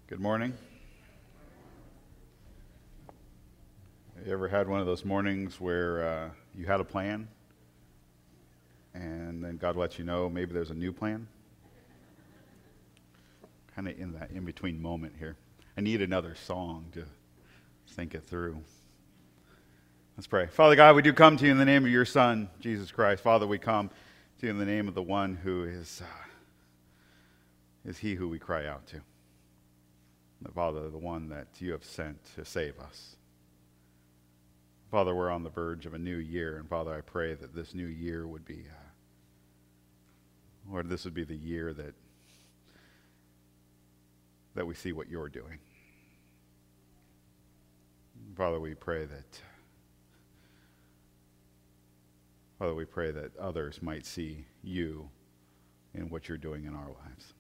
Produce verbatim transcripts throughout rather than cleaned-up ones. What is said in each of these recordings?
Good morning. You ever had one of those mornings where uh, you had a plan and then God lets you know maybe there's a new plan? Kind of in that in-between moment here. I need another song to think it through. Let's pray. Father God, we do come to you in the name of your Son, Jesus Christ. Father, we come to you in the name of the one who is, uh, is he who we cry out to. Father, the one that you have sent to save us. Father, we're on the verge of a new year, and Father, I pray that this new year would be, uh, Lord, this would be the year that, that we see what you're doing. Father, we pray that, Father, we pray that others might see you in what you're doing in our lives.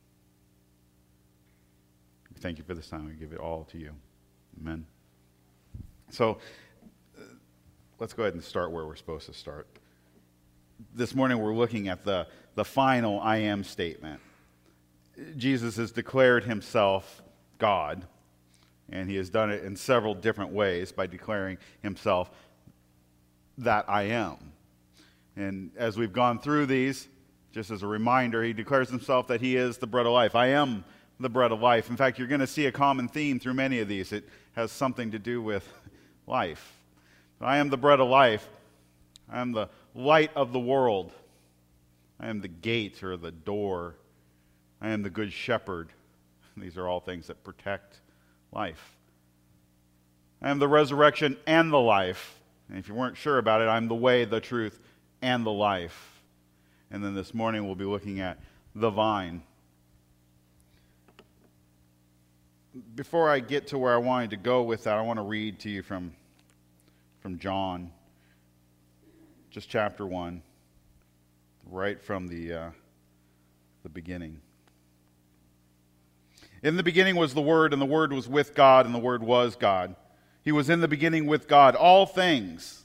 Thank you for this time. We give it all to you. Amen. So uh, let's go ahead and start where we're supposed to start. This morning we're looking at the, the final I am statement. Jesus has declared himself God, and he has done it in several different ways by declaring himself that I am. And as we've gone through these, just as a reminder, he declares himself that he is the bread of life. I am the bread of life. In fact, you're going to see a common theme through many of these. It has something to do with life. I am the bread of life. I am the light of the world. I am the gate or the door. I am the good shepherd. These are all things that protect life. I am the resurrection and the life. And if you weren't sure about it, I'm the way, the truth, and the life. And then this morning we'll be looking at the vine. Before I get to where I wanted to go with that, I want to read to you from, from John, just chapter one, right from the, uh, the beginning. In the beginning was the Word, and the Word was with God, and the Word was God. He was in the beginning with God. All things,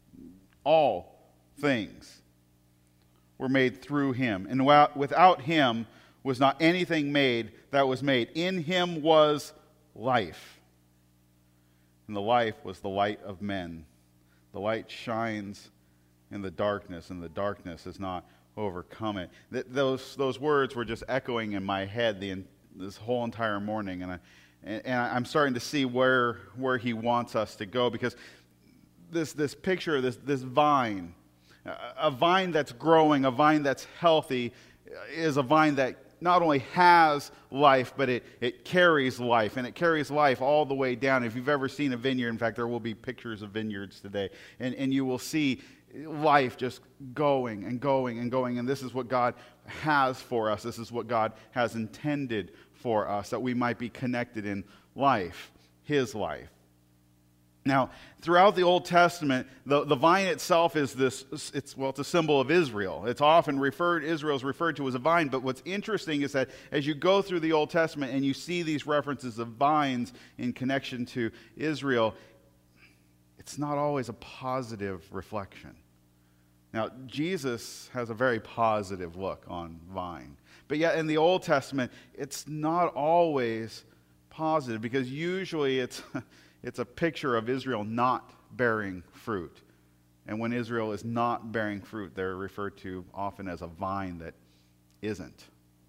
all things were made through him, and without him was not anything made that was made. In him was life, and the life was the light of men. The light shines in the darkness, and the darkness has not overcome it. Th- those, those words were just echoing in my head the, this whole entire morning, and, I, and, and I'm starting to see where, where he wants us to go, because this, this picture, this, this vine, a vine that's growing, a vine that's healthy, is a vine that not only has life, but it, it carries life, and it carries life all the way down. If you've ever seen a vineyard, in fact, there will be pictures of vineyards today, and, and you will see life just going and going and going, and this is what God has for us. This is what God has intended for us, that we might be connected in life, his life. Now, throughout the Old Testament, the, the vine itself is this, it's, well, it's a symbol of Israel. It's often referred, Israel is referred to as a vine, but what's interesting is that as you go through the Old Testament and you see these references of vines in connection to Israel, it's not always a positive reflection. Now, Jesus has a very positive look on vine, but yet in the Old Testament, it's not always positive, because usually it's... It's a picture of Israel not bearing fruit. And when Israel is not bearing fruit, they're referred to often as a vine that isn't.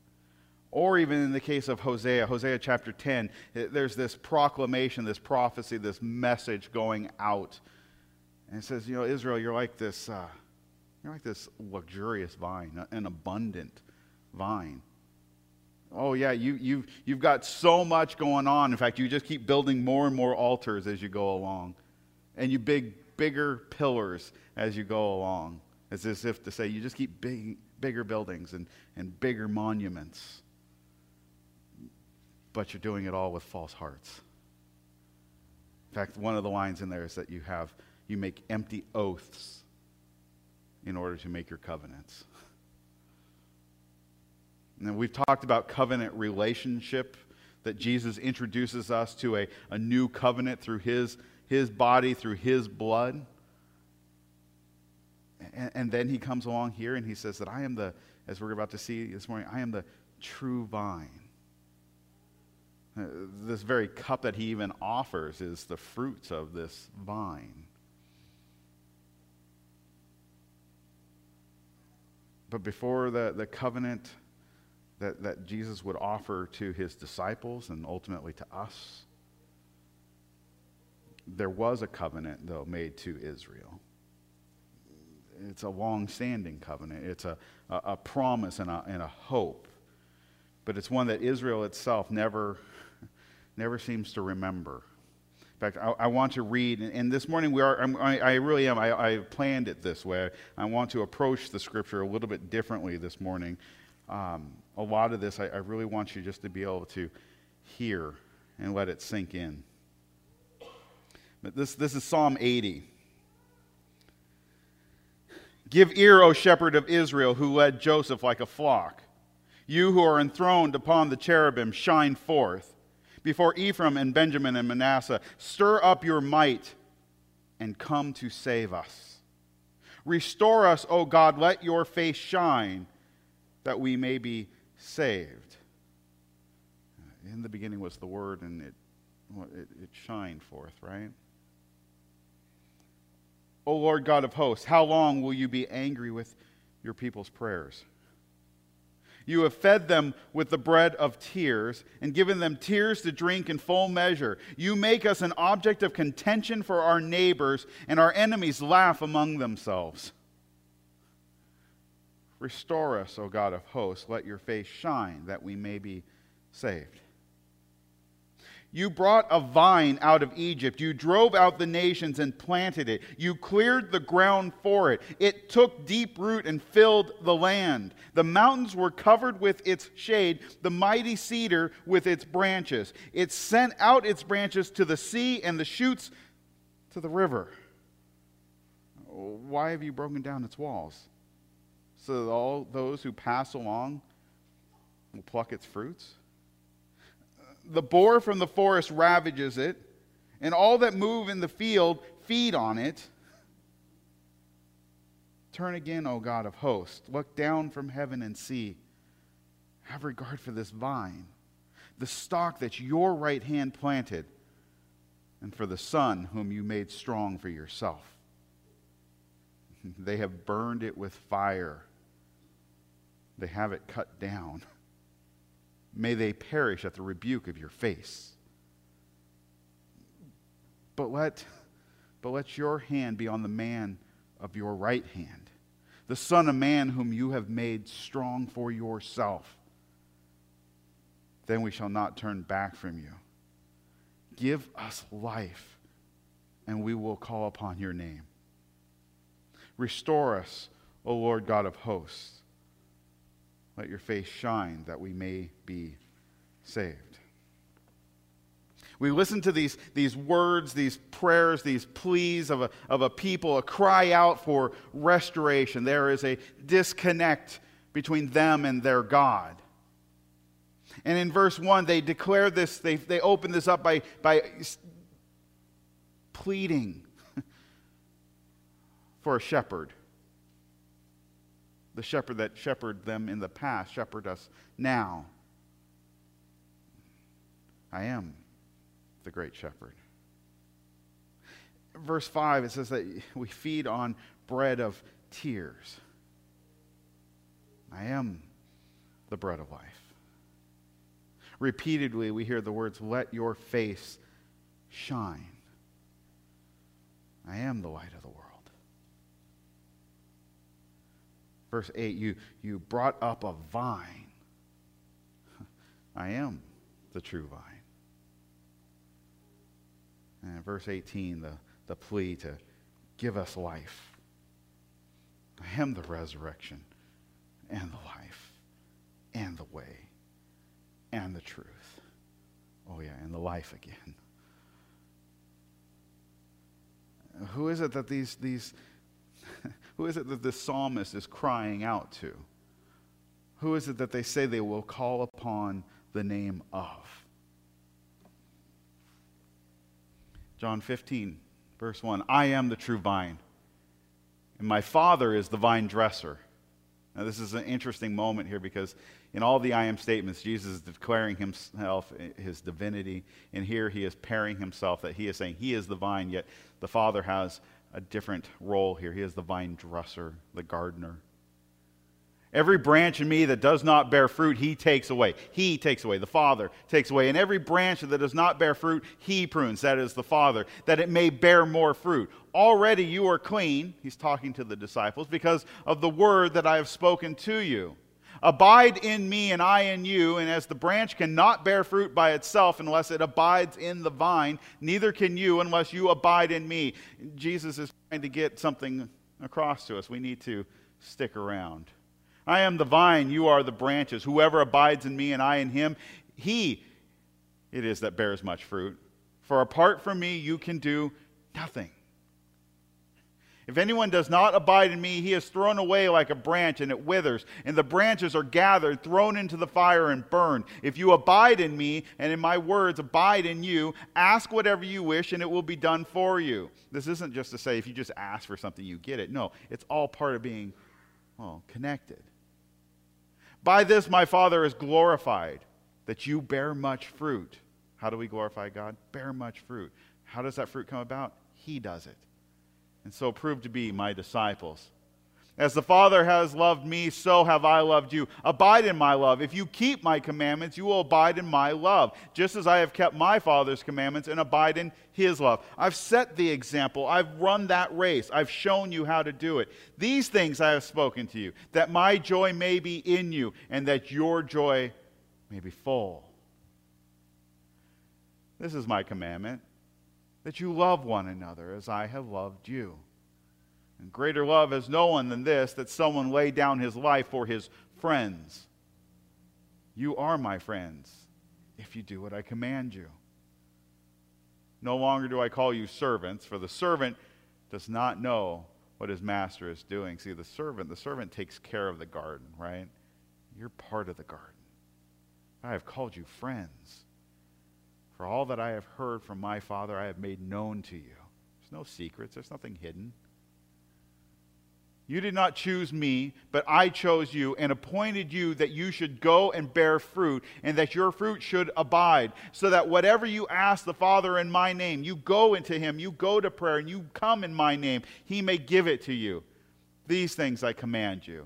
Or even in the case of Hosea, Hosea chapter ten, there's this proclamation, this prophecy, this message going out. And it says, you know, Israel, you're like this, uh, you're like this luxurious vine, an abundant vine. Oh yeah, you, you've, you've got so much going on. In fact, you just keep building more and more altars as you go along. And you big bigger pillars as you go along. As if to say, you just keep big, bigger buildings and, and bigger monuments. But you're doing it all with false hearts. In fact, one of the lines in there is that you have, you make empty oaths in order to make your covenants. And we've talked about covenant relationship, that Jesus introduces us to a, a new covenant through his, his body, through his blood. And, and then he comes along here and he says that I am the, as we're about to see this morning, I am the true vine. Uh, this very cup that he even offers is the fruits of this vine. But before the, the covenant that, that Jesus would offer to his disciples and ultimately to us, there was a covenant, though, made to Israel. It's a long-standing covenant. It's a, a, a promise and a, and a hope. But it's one that Israel itself never, never seems to remember. In fact, I, I want to read, and this morning we are, I'm, I, I really am, I, I planned it this way. I want to approach the scripture a little bit differently this morning. Um, a lot of this, I, I really want you just to be able to hear and let it sink in. But this, this is Psalm eighty. Give ear, O shepherd of Israel, who led Joseph like a flock. You who are enthroned upon the cherubim, shine forth. Before Ephraim and Benjamin and Manasseh, stir up your might and come to save us. Restore us, O God, let your face shine, that we may be saved. In the beginning was the Word, and it, it, it shined forth, right? O Lord God of hosts, how long will you be angry with your people's prayers? You have fed them with the bread of tears and given them tears to drink in full measure. You make us an object of contention for our neighbors, and our enemies laugh among themselves. Restore us, O God of hosts. Let your face shine, that we may be saved. You brought a vine out of Egypt. You drove out the nations and planted it. You cleared the ground for it. It took deep root and filled the land. The mountains were covered with its shade, the mighty cedar with its branches. It sent out its branches to the sea and the shoots to the river. Why have you broken down its walls? So that all those who pass along will pluck its fruits? The boar from the forest ravages it, and all that move in the field feed on it. Turn again, O God of hosts. Look down from heaven and see. Have regard for this vine, the stalk that your right hand planted, and for the son whom you made strong for yourself. They have burned it with fire. They have it cut down. May they perish at the rebuke of your face. But let, but let your hand be on the man of your right hand, the Son of Man whom you have made strong for yourself. Then we shall not turn back from you. Give us life, and we will call upon your name. Restore us, O Lord God of hosts. Let your face shine, that we may be saved. We listen to these, these words, these prayers, these pleas of a, of a people, a cry out for restoration. There is a disconnect between them and their God. And in verse one, they declare this, they, they open this up by, by pleading for a shepherd. The shepherd that shepherded them in the past, shepherd us now. I am the great shepherd. Verse five, it says that we feed on bread of tears. I am the bread of life. Repeatedly, we hear the words, let your face shine. I am the light of the world. Verse eight, you, you brought up a vine. I am the true vine. And verse eighteen, the, the plea to give us life. I am the resurrection and the life and the way and the truth. Oh yeah, and the life again. Who is it that these these who is it that this psalmist is crying out to? Who is it that they say they will call upon the name of? John fifteen, verse one. I am the true vine, and my Father is the vine dresser. Now, this is an interesting moment here because in all the I am statements, Jesus is declaring himself, his divinity, and here he is pairing himself, that he is saying he is the vine, yet the Father has a different role here. He is the vine dresser, the gardener. Every branch in me that does not bear fruit, he takes away. He takes away. The Father takes away. And every branch that does not bear fruit, he prunes. That is the Father, that it may bear more fruit. Already you are clean, he's talking to the disciples, because of the word that I have spoken to you. Abide in me and I in you, and as the branch cannot bear fruit by itself unless it abides in the vine, neither can you unless you abide in me. Jesus is trying to get something across to us. We need to stick around. I am the vine, you are the branches. Whoever abides in me and I in him, he it is that bears much fruit. For apart from me, you can do nothing. If anyone does not abide in me, he is thrown away like a branch, and it withers, and the branches are gathered, thrown into the fire, and burned. If you abide in me, and in my words abide in you, ask whatever you wish, and it will be done for you. This isn't just to say if you just ask for something, you get it. No, it's all part of being, well, connected. By this my Father is glorified, that you bear much fruit. How do we glorify God? Bear much fruit. How does that fruit come about? He does it. And so prove to be my disciples. As the Father has loved me, so have I loved you. Abide in my love. If you keep my commandments, you will abide in my love, just as I have kept my Father's commandments and abide in his love. I've set the example. I've run that race. I've shown you how to do it. These things I have spoken to you, that my joy may be in you, and that your joy may be full. This is my commandment, that you love one another as I have loved you. And greater love has no one than this, that someone lay down his life for his friends. You are my friends, if you do what I command you. No longer do I call you servants, for the servant does not know what his master is doing. See, the servant, the servant takes care of the garden, right? You're part of the garden. I have called you friends. For all that I have heard from my Father, I have made known to you. There's no secrets. There's nothing hidden. You did not choose me, but I chose you and appointed you that you should go and bear fruit, and that your fruit should abide, so that whatever you ask the Father in my name, you go into him, you go to prayer, and you come in my name, he may give it to you. These things I command you,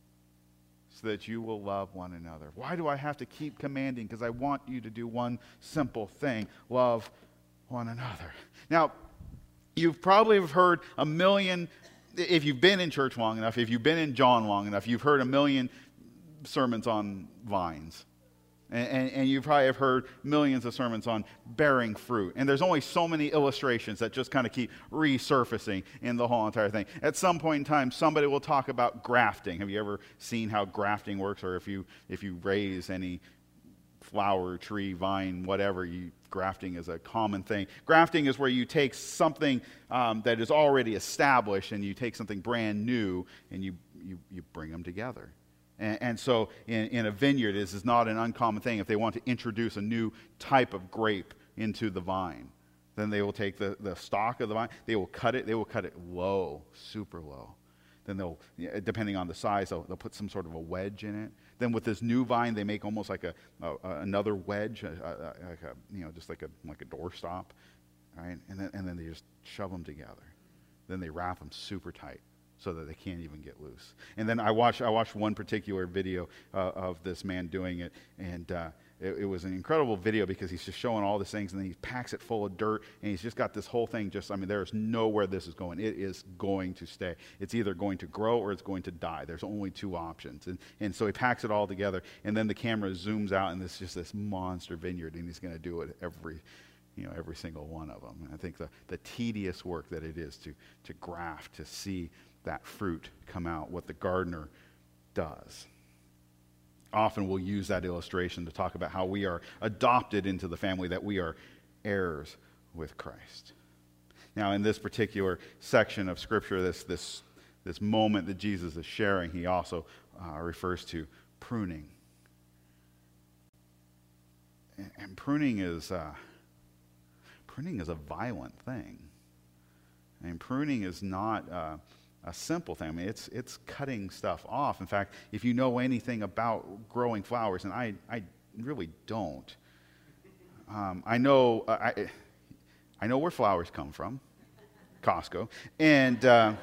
so that you will love one another. Why do I have to keep commanding? Because I want you to do one simple thing: love one another. Now, you've probably heard a million, if you've been in church long enough, if you've been in John long enough, you've heard a million sermons on vines. And, and, and you probably have heard millions of sermons on bearing fruit. And there's only so many illustrations that just kind of keep resurfacing in the whole entire thing. At some point in time, somebody will talk about grafting. Have you ever seen how grafting works? Or if you if you raise any flower, tree, vine, whatever, you, grafting is a common thing. Grafting is where you take something um, that is already established and you take something brand new and you, you, you bring them together. And, and so in, in a vineyard, this is not an uncommon thing. If they want to introduce a new type of grape into the vine, then they will take the, the stalk of the vine, they will cut it, they will cut it low, super low. Then they'll, depending on the size, they'll, they'll put some sort of a wedge in it. Then with this new vine, they make almost like a, a, a another wedge, a, a, like a, you know, just like a like a doorstop, right? And then and then they just shove them together. Then they wrap them super tight so that they can't even get loose. And then I watched I watched one particular video uh, of this man doing it, and uh, it, it was an incredible video because he's just showing all these things, and then he packs it full of dirt, and he's just got this whole thing. Just I mean, there's nowhere this is going. It is going to stay. It's either going to grow or it's going to die. There's only two options, and and so he packs it all together, and then the camera zooms out, and it's just this monster vineyard, and he's going to do it every. You know, every single one of them. And I think the, the tedious work that it is to, to graft, to see that fruit come out, what the gardener does. Often we'll use that illustration to talk about how we are adopted into the family, that we are heirs with Christ. Now, in this particular section of Scripture, this this this moment that Jesus is sharing, he also uh, refers to pruning. And, and pruning is... Uh, Pruning is a violent thing. And pruning is not uh, a simple thing. I mean, it's it's cutting stuff off. In fact, if you know anything about growing flowers, and I, I really don't, um, I know uh, I I know where flowers come from, Costco, and uh,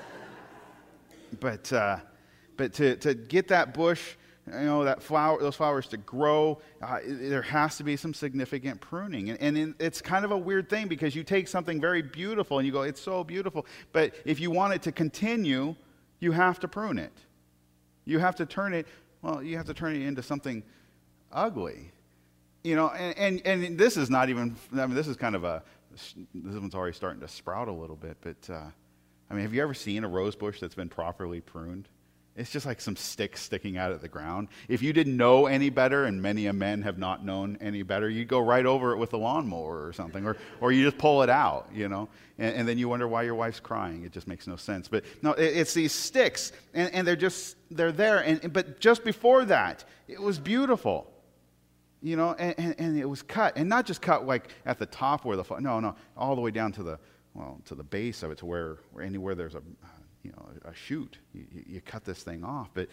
but uh, but to to get that bush, you know, that flower, those flowers to grow, uh, there has to be some significant pruning. And, and in, it's kind of a weird thing because you take something very beautiful and you go, it's so beautiful. But if you want it to continue, you have to prune it. You have to turn it, well, you have to turn it into something ugly. You know, and, and, and this is not even, I mean, this is kind of a, this one's already starting to sprout a little bit. But, uh, I mean, have you ever seen a rose bush that's been properly pruned? It's just like some sticks sticking out of the ground. If you didn't know any better, and many a men have not known any better, you'd go right over it with a lawnmower or something, or or you just pull it out, you know, and, and then you wonder why your wife's crying. It just makes no sense. But no, it, it's these sticks, and, and they're just, they're there. And but just before that, it was beautiful, you know, and, and, and it was cut, and not just cut like at the top where the, no, no, all the way down to the, well, to the base of it, to where, where anywhere there's a, you know, a shoot, you, you cut this thing off. But,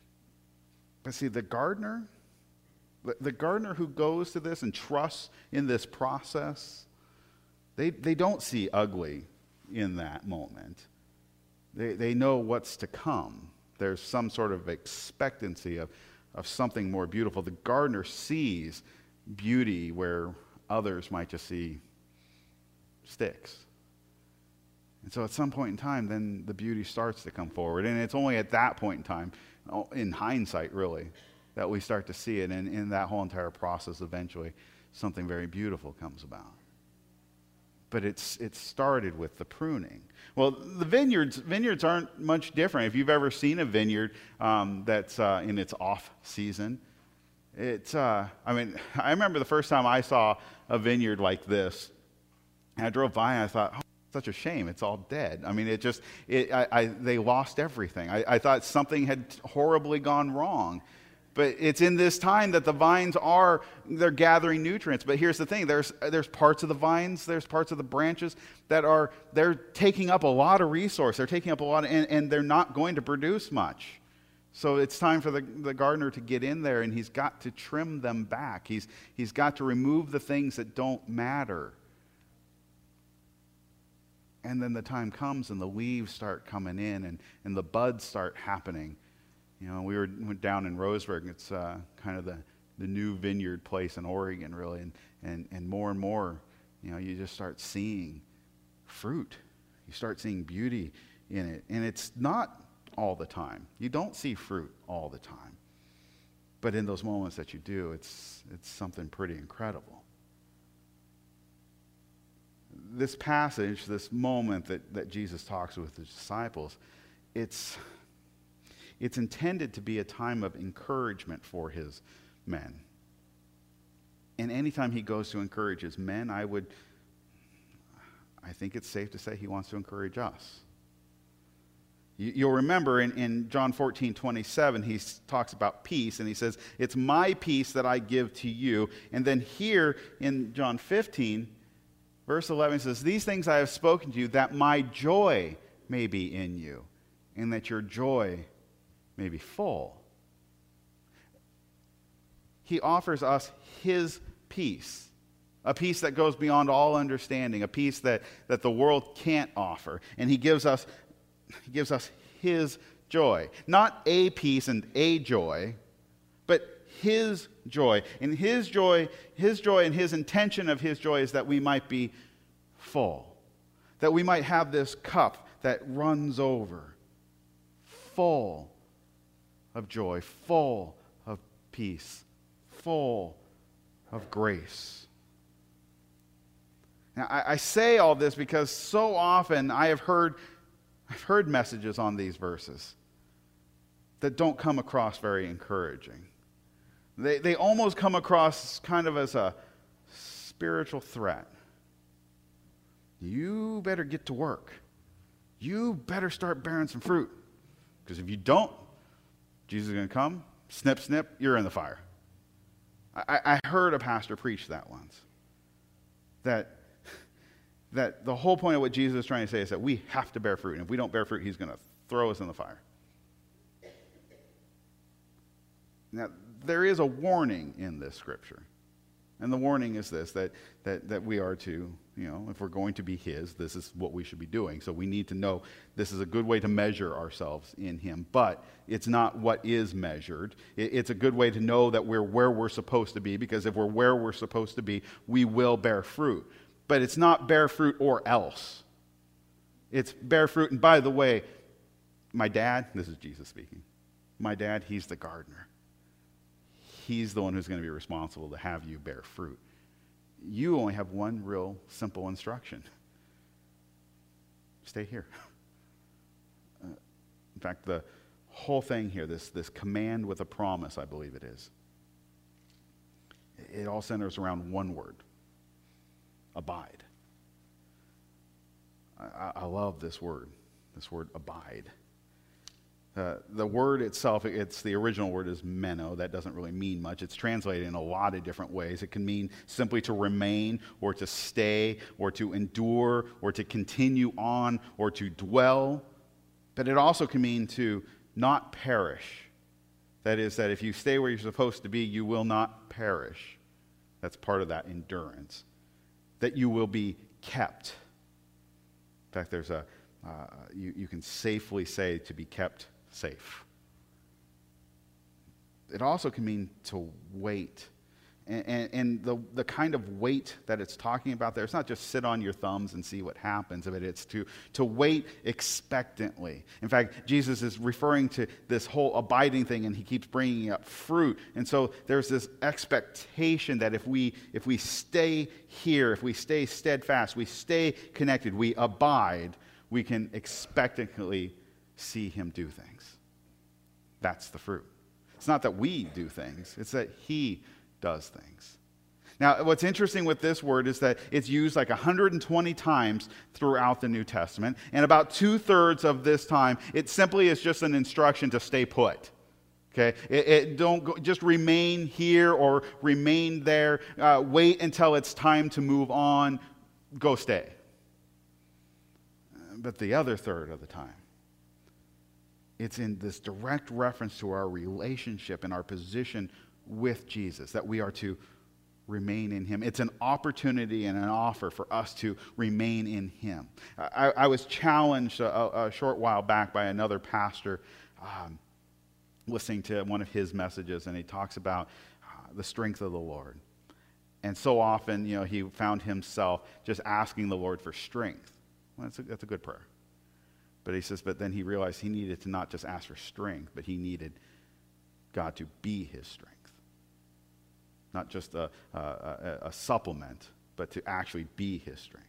but see, the gardener, the, the gardener who goes to this and trusts in this process, they, they don't see ugly in that moment. They, they know what's to come. There's some sort of expectancy of, of something more beautiful. The gardener sees beauty where others might just see sticks. And so at some point in time, then the beauty starts to come forward. And it's only at that point in time, in hindsight really, that we start to see it. And in that whole entire process, eventually, something very beautiful comes about. But it's it started with the pruning. Well, the vineyards vineyards aren't much different. If you've ever seen a vineyard um, that's uh, in its off season, it's, uh, I mean, I remember the first time I saw a vineyard like this. And I drove by and I thought, oh, such a shame. It's all dead. I mean, it just, it, I, I, they lost everything. I, I thought something had horribly gone wrong. But it's in this time that the vines are, they're gathering nutrients. But here's the thing, there's, there's parts of the vines, there's parts of the branches that are, they're taking up a lot of resource. They're taking up a lot, of, and, and they're not going to produce much. So it's time for the, the gardener to get in there, and he's got to trim them back. He's, he's got to remove the things that don't matter. And then the time comes and the leaves start coming in and, and the buds start happening. You know, we were went down in Roseburg. It's uh, kind of the, the new vineyard place in Oregon, really. And, and, and more and more, you know, you just start seeing fruit. You start seeing beauty in it. And it's not all the time. You don't see fruit all the time. But in those moments that you do, it's it's something pretty incredible. This passage, this moment that, that Jesus talks with his disciples, it's, it's intended to be a time of encouragement for his men. And anytime he goes to encourage his men, I would, I think it's safe to say he wants to encourage us. You, you'll remember in, in John fourteen twenty-seven, he talks about peace, and he says, it's my peace that I give to you. And then here in John fifteen, verse eleven says, these things I have spoken to you, that my joy may be in you, and that your joy may be full. He offers us his peace, a peace that goes beyond all understanding, a peace that, that the world can't offer. And he gives us, he gives us his joy. Not a peace and a joy, but his joy. And his joy, his joy and his intention of his joy is that we might be full. That we might have this cup that runs over. Full of joy, full of peace, full of grace. Now, I, I say all this because so often I have heard, I've heard messages on these verses that don't come across very encouraging. They, they almost come across kind of as a spiritual threat. You better get to work. You better start bearing some fruit. Because if you don't, Jesus is going to come, snip, snip, you're in the fire. I, I heard a pastor preach that once. That, that the whole point of what Jesus is trying to say is that we have to bear fruit. And if we don't bear fruit, he's going to throw us in the fire. Now, there is a warning in this scripture. And the warning is this, that, that, that we are to, you know, if we're going to be his, this is what we should be doing. So we need to know this is a good way to measure ourselves in him. But it's not what is measured. It, it's a good way to know that we're where we're supposed to be, because if we're where we're supposed to be, we will bear fruit. But it's not bear fruit or else. It's bear fruit. And by the way, my dad, this is Jesus speaking, my dad, he's the gardener. He's the one who's going to be responsible to have you bear fruit. You only have one real simple instruction. Stay here. Uh, in fact, the whole thing here, this, this command with a promise, I believe it is, it all centers around one word: abide. I, I love this word, this word abide. Uh, the word itself, it's the original word is meno. That doesn't really mean much. It's translated in a lot of different ways. It can mean simply to remain, or to stay, or to endure, or to continue on, or to dwell. But it also can mean to not perish. That is, that if you stay where you're supposed to be, you will not perish. That's part of that endurance. That you will be kept. In fact, there's a uh, you, you can safely say to be kept safe. It also can mean to wait. And, and, and the, the kind of wait that it's talking about there, it's not just sit on your thumbs and see what happens, but it's to, to wait expectantly. In fact, Jesus is referring to this whole abiding thing, and he keeps bringing up fruit. And so there's this expectation that if we, if we stay here, if we stay steadfast, we stay connected, we abide, we can expectantly see him do things. That's the fruit. It's not that we do things, it's that he does things. Now, what's interesting with this word is that it's used like one hundred twenty times throughout the New Testament, and about two-thirds of this time, it simply is just an instruction to stay put. Okay, it, it don't go, just remain here or remain there. Uh, wait until it's time to move on. Go stay. But the other third of the time, it's in this direct reference to our relationship and our position with Jesus, that we are to remain in him. It's an opportunity and an offer for us to remain in him. I, I was challenged a, a short while back by another pastor um, listening to one of his messages, and he talks about uh, the strength of the Lord. And so often, you know, he found himself just asking the Lord for strength. Well, that's a, that's a good prayer. But he says, but then he realized he needed to not just ask for strength, but he needed God to be his strength. Not just a, a, a, a supplement, but to actually be his strength.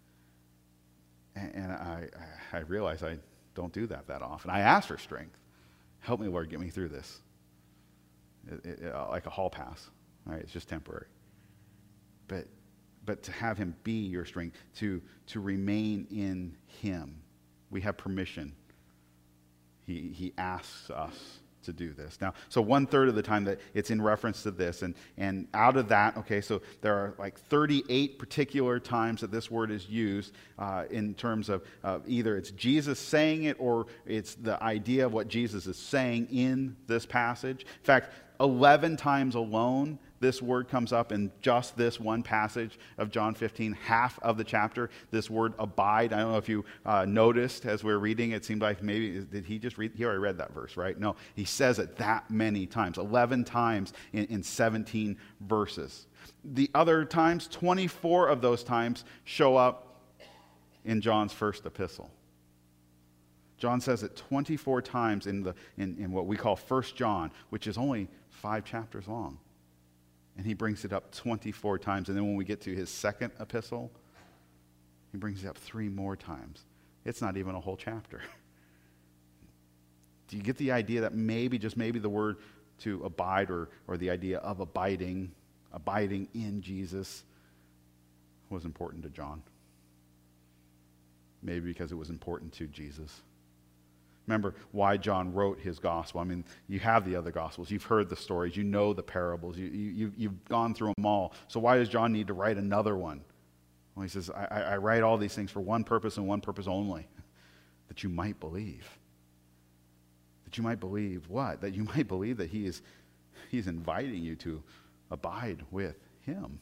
And, and I, I realize I don't do that that often. I ask for strength. Help me, Lord, get me through this. It, it, it, like a hall pass. Right? It's just temporary. But but to have him be your strength, to, to remain in him. We have permission. He, he asks us to do this. Now, so one third of the time that it's in reference to this, and, and out of that, okay, so there are like thirty-eight particular times that this word is used uh, in terms of uh, either it's Jesus saying it or it's the idea of what Jesus is saying in this passage. In fact, eleven times alone, this word comes up in just this one passage of John fifteen, half of the chapter, this word abide. I don't know if you uh, noticed as we were reading, it seemed like maybe, did he just read? He already read that verse, right? No, he says it that many times, eleven times in, in seventeen verses. The other times, twenty-four of those times show up in John's first epistle. John says it twenty-four times in, the, in, in what we call First John, which is only five chapters long. And he brings it up twenty-four times. And then when we get to his second epistle, he brings it up three more times. It's not even a whole chapter. Do you get the idea that maybe, just maybe the word to abide or, or the idea of abiding, abiding in Jesus was important to John? Maybe because it was important to Jesus. Remember why John wrote his gospel. I mean, you have the other gospels. You've heard the stories. You know the parables. You, you, you've gone through them all. So why does John need to write another one? Well, he says, I, I write all these things for one purpose and one purpose only, that you might believe. That you might believe what? That you might believe that he is he's inviting you to abide with him.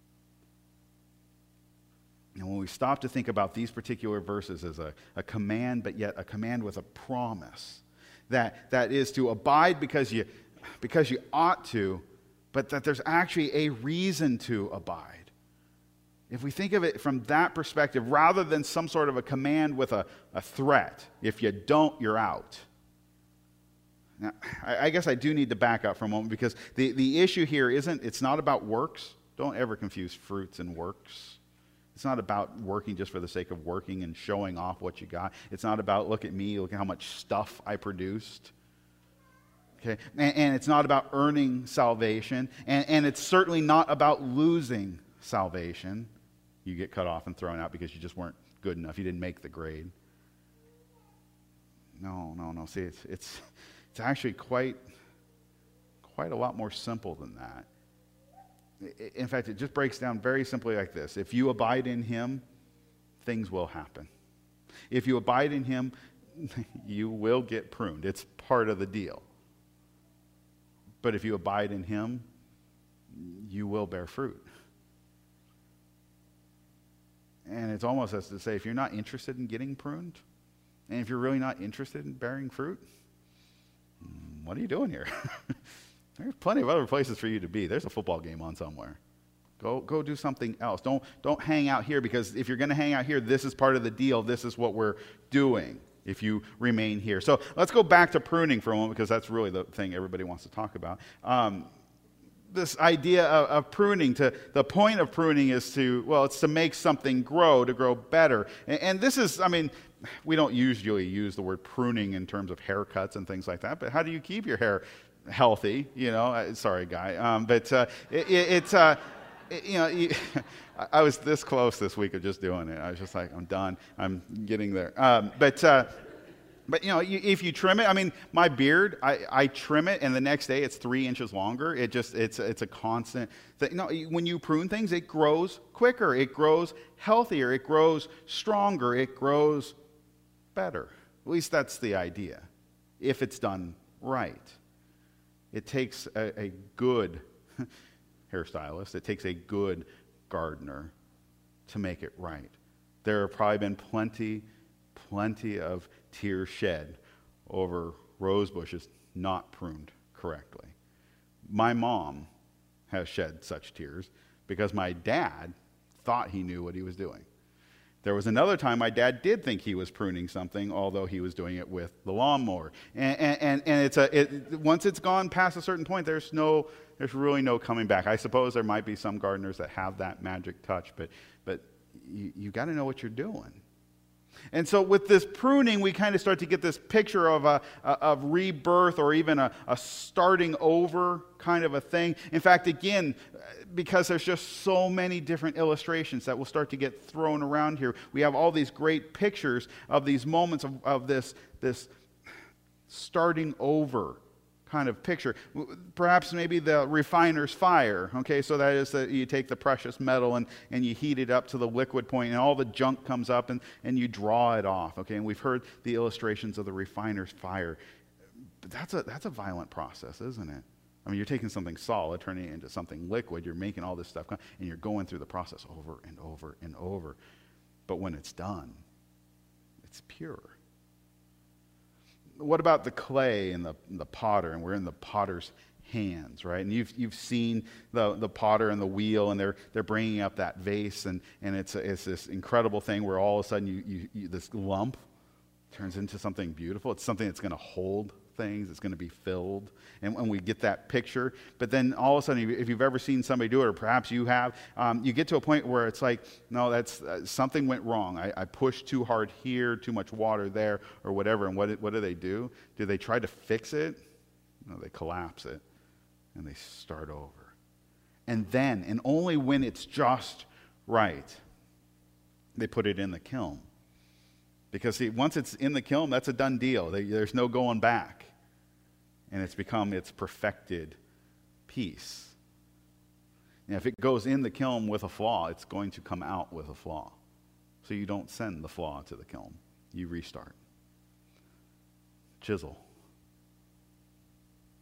And when we stop to think about these particular verses as a, a command, but yet a command with a promise, that, that is to abide because you, because you ought to, but that there's actually a reason to abide. If we think of it from that perspective, rather than some sort of a command with a, a threat, if you don't, you're out. Now, I, I guess I do need to back up for a moment, because the, the issue here isn't, it's not about works. Don't ever confuse fruits and works. It's not about working just for the sake of working and showing off what you got. It's not about, look at me, look at how much stuff I produced. Okay, and, and it's not about earning salvation, and, and it's certainly not about losing salvation. You get cut off and thrown out because you just weren't good enough. You didn't make the grade. No, no, no. See, it's it's it's actually quite quite a lot more simple than that. In fact, it just breaks down very simply like this. If you abide in him, things will happen. If you abide in him, you will get pruned. It's part of the deal. But if you abide in him, you will bear fruit. And it's almost as to say, if you're not interested in getting pruned, and if you're really not interested in bearing fruit, what are you doing here? There's plenty of other places for you to be. There's a football game on somewhere. Go go do something else. Don't don't hang out here, because if you're going to hang out here, this is part of the deal. This is what we're doing if you remain here. So let's go back to pruning for a moment, because that's really the thing everybody wants to talk about. Um, this idea of, of pruning, to the point of pruning is to, well, it's to make something grow, to grow better. And, and this is, I mean, we don't usually use the word pruning in terms of haircuts and things like that, but how do you keep your hair healthy? You know, uh, sorry, guy, um, but uh, it, it, it's, uh, it, you know, you, I was this close this week of just doing it. I was just like, I'm done. I'm getting there. Um, but, uh, but you know, you, if you trim it, I mean, my beard, I, I trim it, and the next day it's three inches longer. It just, it's, it's a constant thing. You know, when you prune things, it grows quicker. It grows healthier. It grows stronger. It grows better. At least that's the idea, if it's done right. It takes a, a good hairstylist, it takes a good gardener to make it right. There have probably been plenty, plenty of tears shed over rose bushes not pruned correctly. My mom has shed such tears because my dad thought he knew what he was doing. There was another time my dad did think he was pruning something, although he was doing it with the lawnmower. And, and, and it's a, it, once it's gone past a certain point, there's no, there's really no coming back. I suppose there might be some gardeners that have that magic touch, but, but you, you got to know what you're doing. And so with this pruning, we kind of start to get this picture of a, a of rebirth, or even a, a starting over kind of a thing. In fact, again, because there's just so many different illustrations that will start to get thrown around here, we have all these great pictures of these moments of, of this, this starting over kind of picture. Perhaps maybe the refiner's fire, okay? So that is that you take the precious metal and, and you heat it up to the liquid point, and all the junk comes up, and, and you draw it off, okay? And we've heard the illustrations of the refiner's fire. But that's a, that's a violent process, isn't it? I mean, you're taking something solid, turning it into something liquid, you're making all this stuff, and you're going through the process over and over and over. But when it's done, it's pure. What about the clay and the, the potter, and we're in the potter's hands, right? And you've you've seen the, the potter and the wheel, and they're they're bringing up that vase, and, and it's a, it's this incredible thing where all of a sudden you, you, you this lump turns into something beautiful. It's something that's going to hold things. It's going to be filled, and when we get that picture, but then all of a sudden, if you've ever seen somebody do it, or perhaps you have, um, you get to a point where it's like, no, that's uh, something went wrong. I, I pushed too hard here, too much water there, or whatever. And what what do they do? Do they try to fix it? No, they collapse it, and they start over. And then, and only when it's just right, they put it in the kiln. Because see, once it's in the kiln, that's a done deal. There's no going back. And it's become its perfected piece. And if it goes in the kiln with a flaw, it's going to come out with a flaw. So you don't send the flaw to the kiln. You restart. Chisel.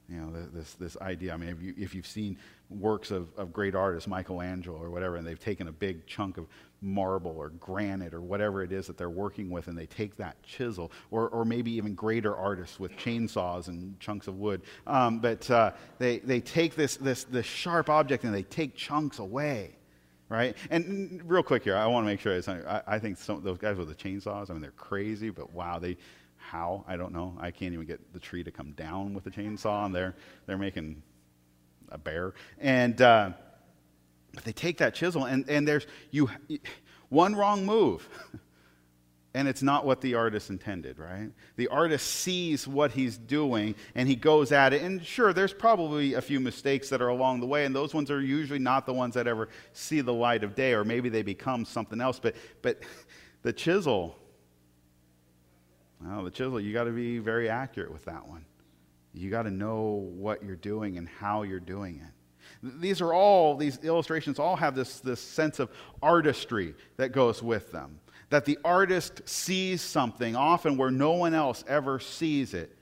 You know, this this idea. I mean, if, you, if you've seen works of, of great artists, Michelangelo or whatever, and they've taken a big chunk of marble or granite or whatever it is that they're working with, and they take that chisel, or or maybe even greater artists with chainsaws and chunks of wood. Um, but uh, they they take this this this sharp object and they take chunks away, right? And real quick here, I want to make sure it's, I, I think some of those guys with the chainsaws, I mean, they're crazy, but wow, they. How? I don't know. I can't even get the tree to come down with the chainsaw, and they're they're making a bear. And uh, but they take that chisel, and, and there's you one wrong move, and it's not what the artist intended, right? The artist sees what he's doing, and he goes at it. And sure, there's probably a few mistakes that are along the way, and those ones are usually not the ones that ever see the light of day, or maybe they become something else. But but the chisel. Well, the chisel, you got to be very accurate with that one. You got to know what you're doing and how you're doing it. These are all, these illustrations all have this, this sense of artistry that goes with them. That the artist sees something often where no one else ever sees it.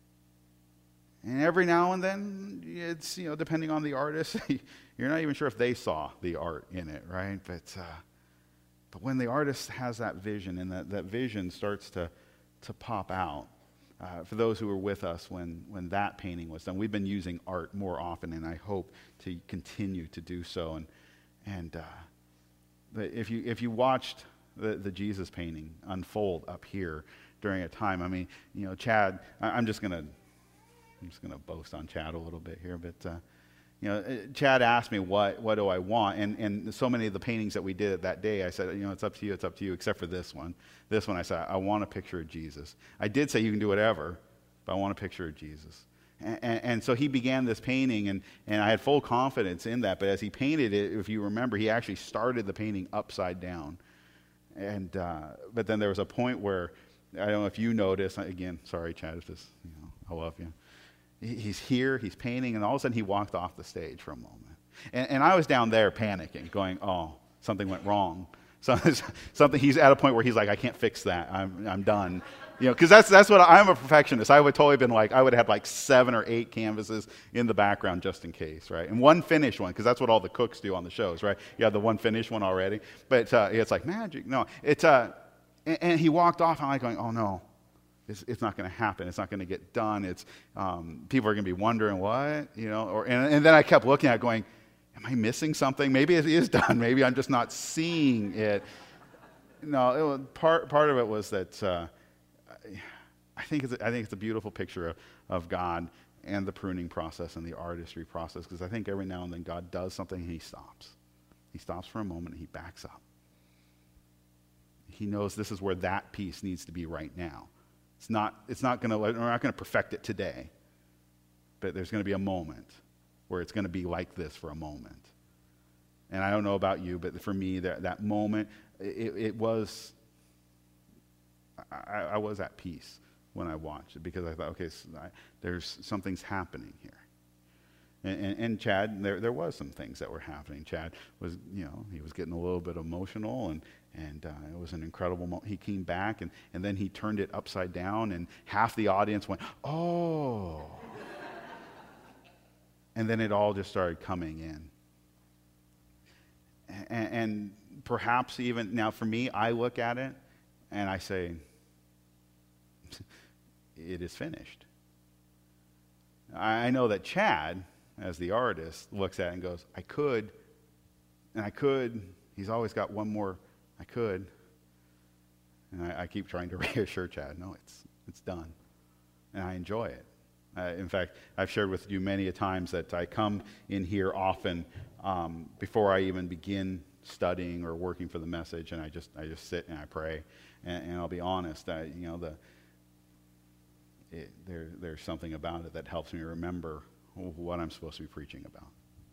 And every now and then, it's, you know, depending on the artist, you're not even sure if they saw the art in it, right? But, uh, but when the artist has that vision, and that, that vision starts to to pop out. Uh, for those who were with us when, when that painting was done, we've been using art more often, and I hope to continue to do so. And and uh, if you if you watched the, the Jesus painting unfold up here during a time, I mean, you know, Chad, I, I'm just gonna I'm just gonna boast on Chad a little bit here, but. Uh, You know, Chad asked me, what what do I want? And and so many of the paintings that we did that day, I said, you know, it's up to you, it's up to you, except for this one. This one, I said, I want a picture of Jesus. I did say you can do whatever, but I want a picture of Jesus. And, and, and so he began this painting, and, and I had full confidence in that. But as he painted it, if you remember, he actually started the painting upside down. And uh, but then there was a point where, I don't know if you noticed, again, sorry, Chad, if this, you know, I love you. He's here, he's painting, and all of a sudden he walked off the stage for a moment. And, and I was down there panicking, going, oh, something went wrong. So, something, he's at a point where he's like, I can't fix that. I'm I'm done. You know, because that's that's what I'm a perfectionist. I would totally been like, I would have had like seven or eight canvases in the background just in case, right? And one finished one, because that's what all the cooks do on the shows, right? You have the one finished one already. But uh, it's like magic. No, it's uh, and, and he walked off, and I'm like going, oh no. It's, it's not going to happen. It's not going to get done. It's um, people are going to be wondering what, you know. Or and, and then I kept looking at it going, am I missing something? Maybe it is done. Maybe I'm just not seeing it. No, it was, part part of it was that uh, I think it's a, I think it's a beautiful picture of, of God and the pruning process and the artistry process, because I think every now and then God does something and He stops. He stops for a moment and He backs up. He knows this is where that piece needs to be right now. It's not, it's not going to, we're not going to perfect it today, but there's going to be a moment where it's going to be like this for a moment. And I don't know about you, but for me, that, that moment, it, it was, I, I was at peace when I watched it, because I thought, okay, so I, there's, something's happening here. And, and, and Chad, there there was some things that were happening. Chad was, you know, he was getting a little bit emotional, and and uh, it was an incredible moment. He came back, and, and then he turned it upside down, and half the audience went, oh. And then it all just started coming in. And, and perhaps even, now for me, I look at it, and I say, it is finished. I know that Chad, as the artist, looks at it and goes, I could, and I could. He's always got one more, I could. And I, I keep trying to reassure Chad, no, it's it's done. And I enjoy it. Uh, in fact, I've shared with you many a times that I come in here often um, before I even begin studying or working for the message, and I just I just sit and I pray. And, and I'll be honest, I, you know, the it, there there's something about it that helps me remember what I'm supposed to be preaching about.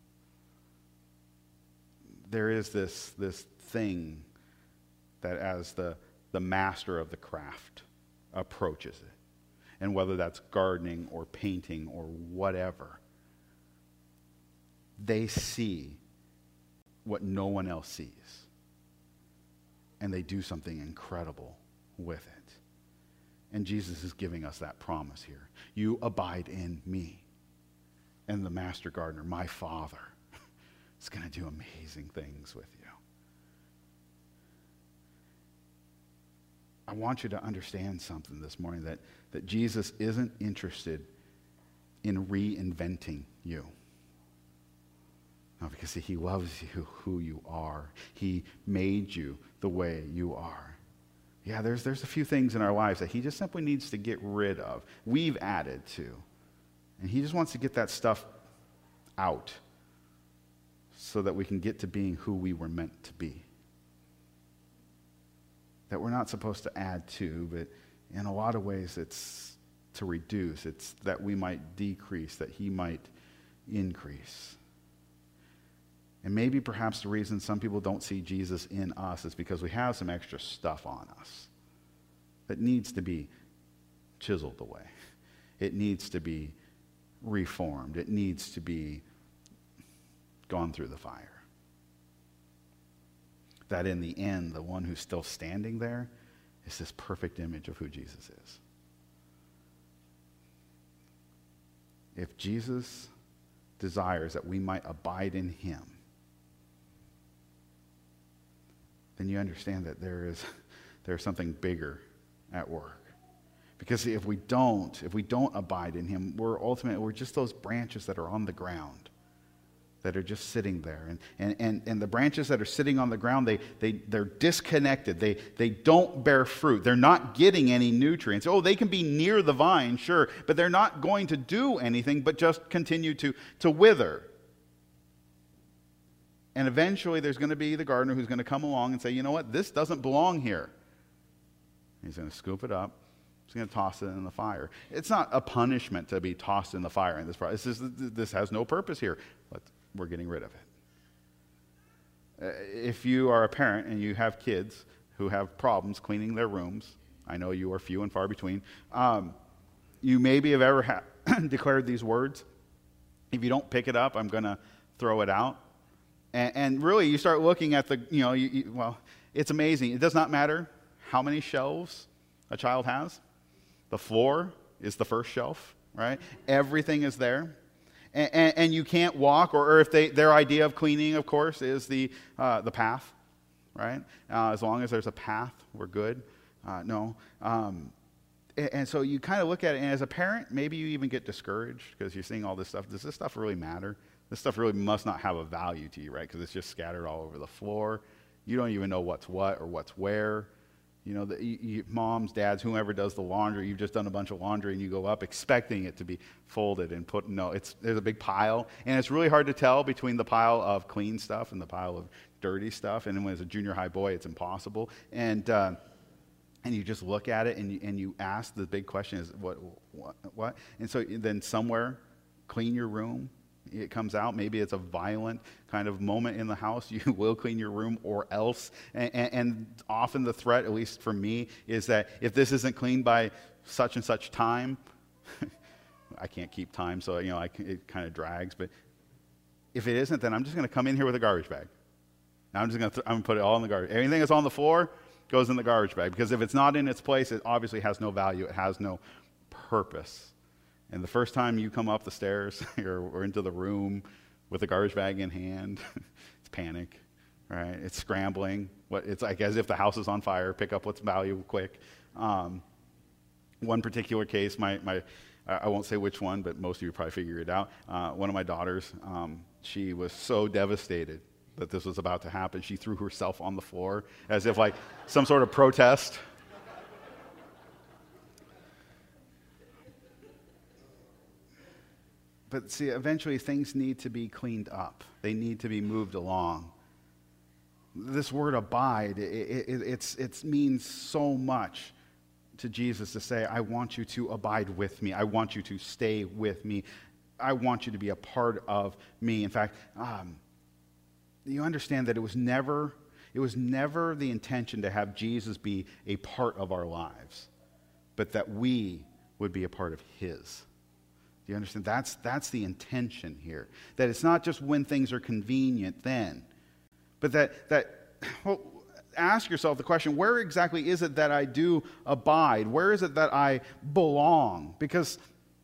There is this this thing that as the, the master of the craft approaches it, and whether that's gardening or painting or whatever, they see what no one else sees, and they do something incredible with it. And Jesus is giving us that promise here. You abide in me. And the master gardener, my Father, is going to do amazing things with you. I want you to understand something this morning, that, that Jesus isn't interested in reinventing you. No, because he loves you who you are. He made you the way you are. Yeah, there's, there's a few things in our lives that he just simply needs to get rid of. We've added to. And he just wants to get that stuff out so that we can get to being who we were meant to be. That we're not supposed to add to, but in a lot of ways it's to reduce. It's that we might decrease, that he might increase. And maybe perhaps the reason some people don't see Jesus in us is because we have some extra stuff on us that needs to be chiseled away. It needs to be reformed. It needs to be gone through the fire. That in the end, the one who's still standing there is this perfect image of who Jesus is. If Jesus desires that we might abide in him, then you understand that there is there's something bigger at work. Because if we don't, if we don't abide in him, we're ultimately, we're just those branches that are on the ground, that are just sitting there. And and and, and the branches that are sitting on the ground, they, they, they're disconnected. They, they don't bear fruit. They're not getting any nutrients. Oh, they can be near the vine, sure, but they're not going to do anything but just continue to, to wither. And eventually there's going to be the gardener who's going to come along and say, you know what, this doesn't belong here. He's going to scoop it up. He's going to toss it in the fire. It's not a punishment to be tossed in the fire in this process. This, is, this has no purpose here, but we're getting rid of it. If you are a parent and you have kids who have problems cleaning their rooms, I know you are few and far between, um, you maybe have ever ha- declared these words: if you don't pick it up, I'm going to throw it out. And, and really, you start looking at the, you know, you, you, well, it's amazing. It does not matter how many shelves a child has. The floor is the first shelf, right? Everything is there. And, and, and you can't walk, or, or if they, their idea of cleaning, of course, is the, uh, the path, right? Uh, as long as there's a path, we're good. Uh, no. Um, and, and so you kind of look at it, and as a parent, maybe you even get discouraged because you're seeing all this stuff. Does this stuff really matter? This stuff really must not have a value to you, right? Because it's just scattered all over the floor. You don't even know what's what or what's where. You know, the, you, you, moms, dads, whoever does the laundry, you've just done a bunch of laundry and you go up expecting it to be folded and put, no, it's, there's a big pile. And it's really hard to tell between the pile of clean stuff and the pile of dirty stuff. And then when it's a junior high boy, it's impossible. And uh, and you just look at it and you, and you ask, the big question is, what, what, what? And so then somewhere, clean your room. It comes out. Maybe it's a violent kind of moment in the house. You will clean your room or else. And, and, and often the threat, at least for me, is that if this isn't cleaned by such and such time, I can't keep time, so you know I can, it kind of drags. But if it isn't, then I'm just going to come in here with a garbage bag. Now I'm just going to th- I'm going to put it all in the garbage. Anything that's on the floor goes in the garbage bag, because if it's not in its place, it obviously has no value. It has no purpose. And the first time you come up the stairs or, or into the room with a garbage bag in hand, it's panic, right? It's scrambling. What it's like as if the house is on fire. Pick up what's valuable quick. Um, one particular case, my my I won't say which one, but most of you probably figure it out. Uh, one of my daughters, um, she was so devastated that this was about to happen. She threw herself on the floor as if like some sort of protest. But see, eventually things need to be cleaned up. They need to be moved along. This word abide, it, it, it's, it means so much to Jesus to say, I want you to abide with me. I want you to stay with me. I want you to be a part of me. In fact, um, you understand that it was never, it was never the intention to have Jesus be a part of our lives, but that we would be a part of his. You understand? That's, that's the intention here. That it's not just when things are convenient then, but that, that well, ask yourself the question, where exactly is it that I do abide? Where is it that I belong? Because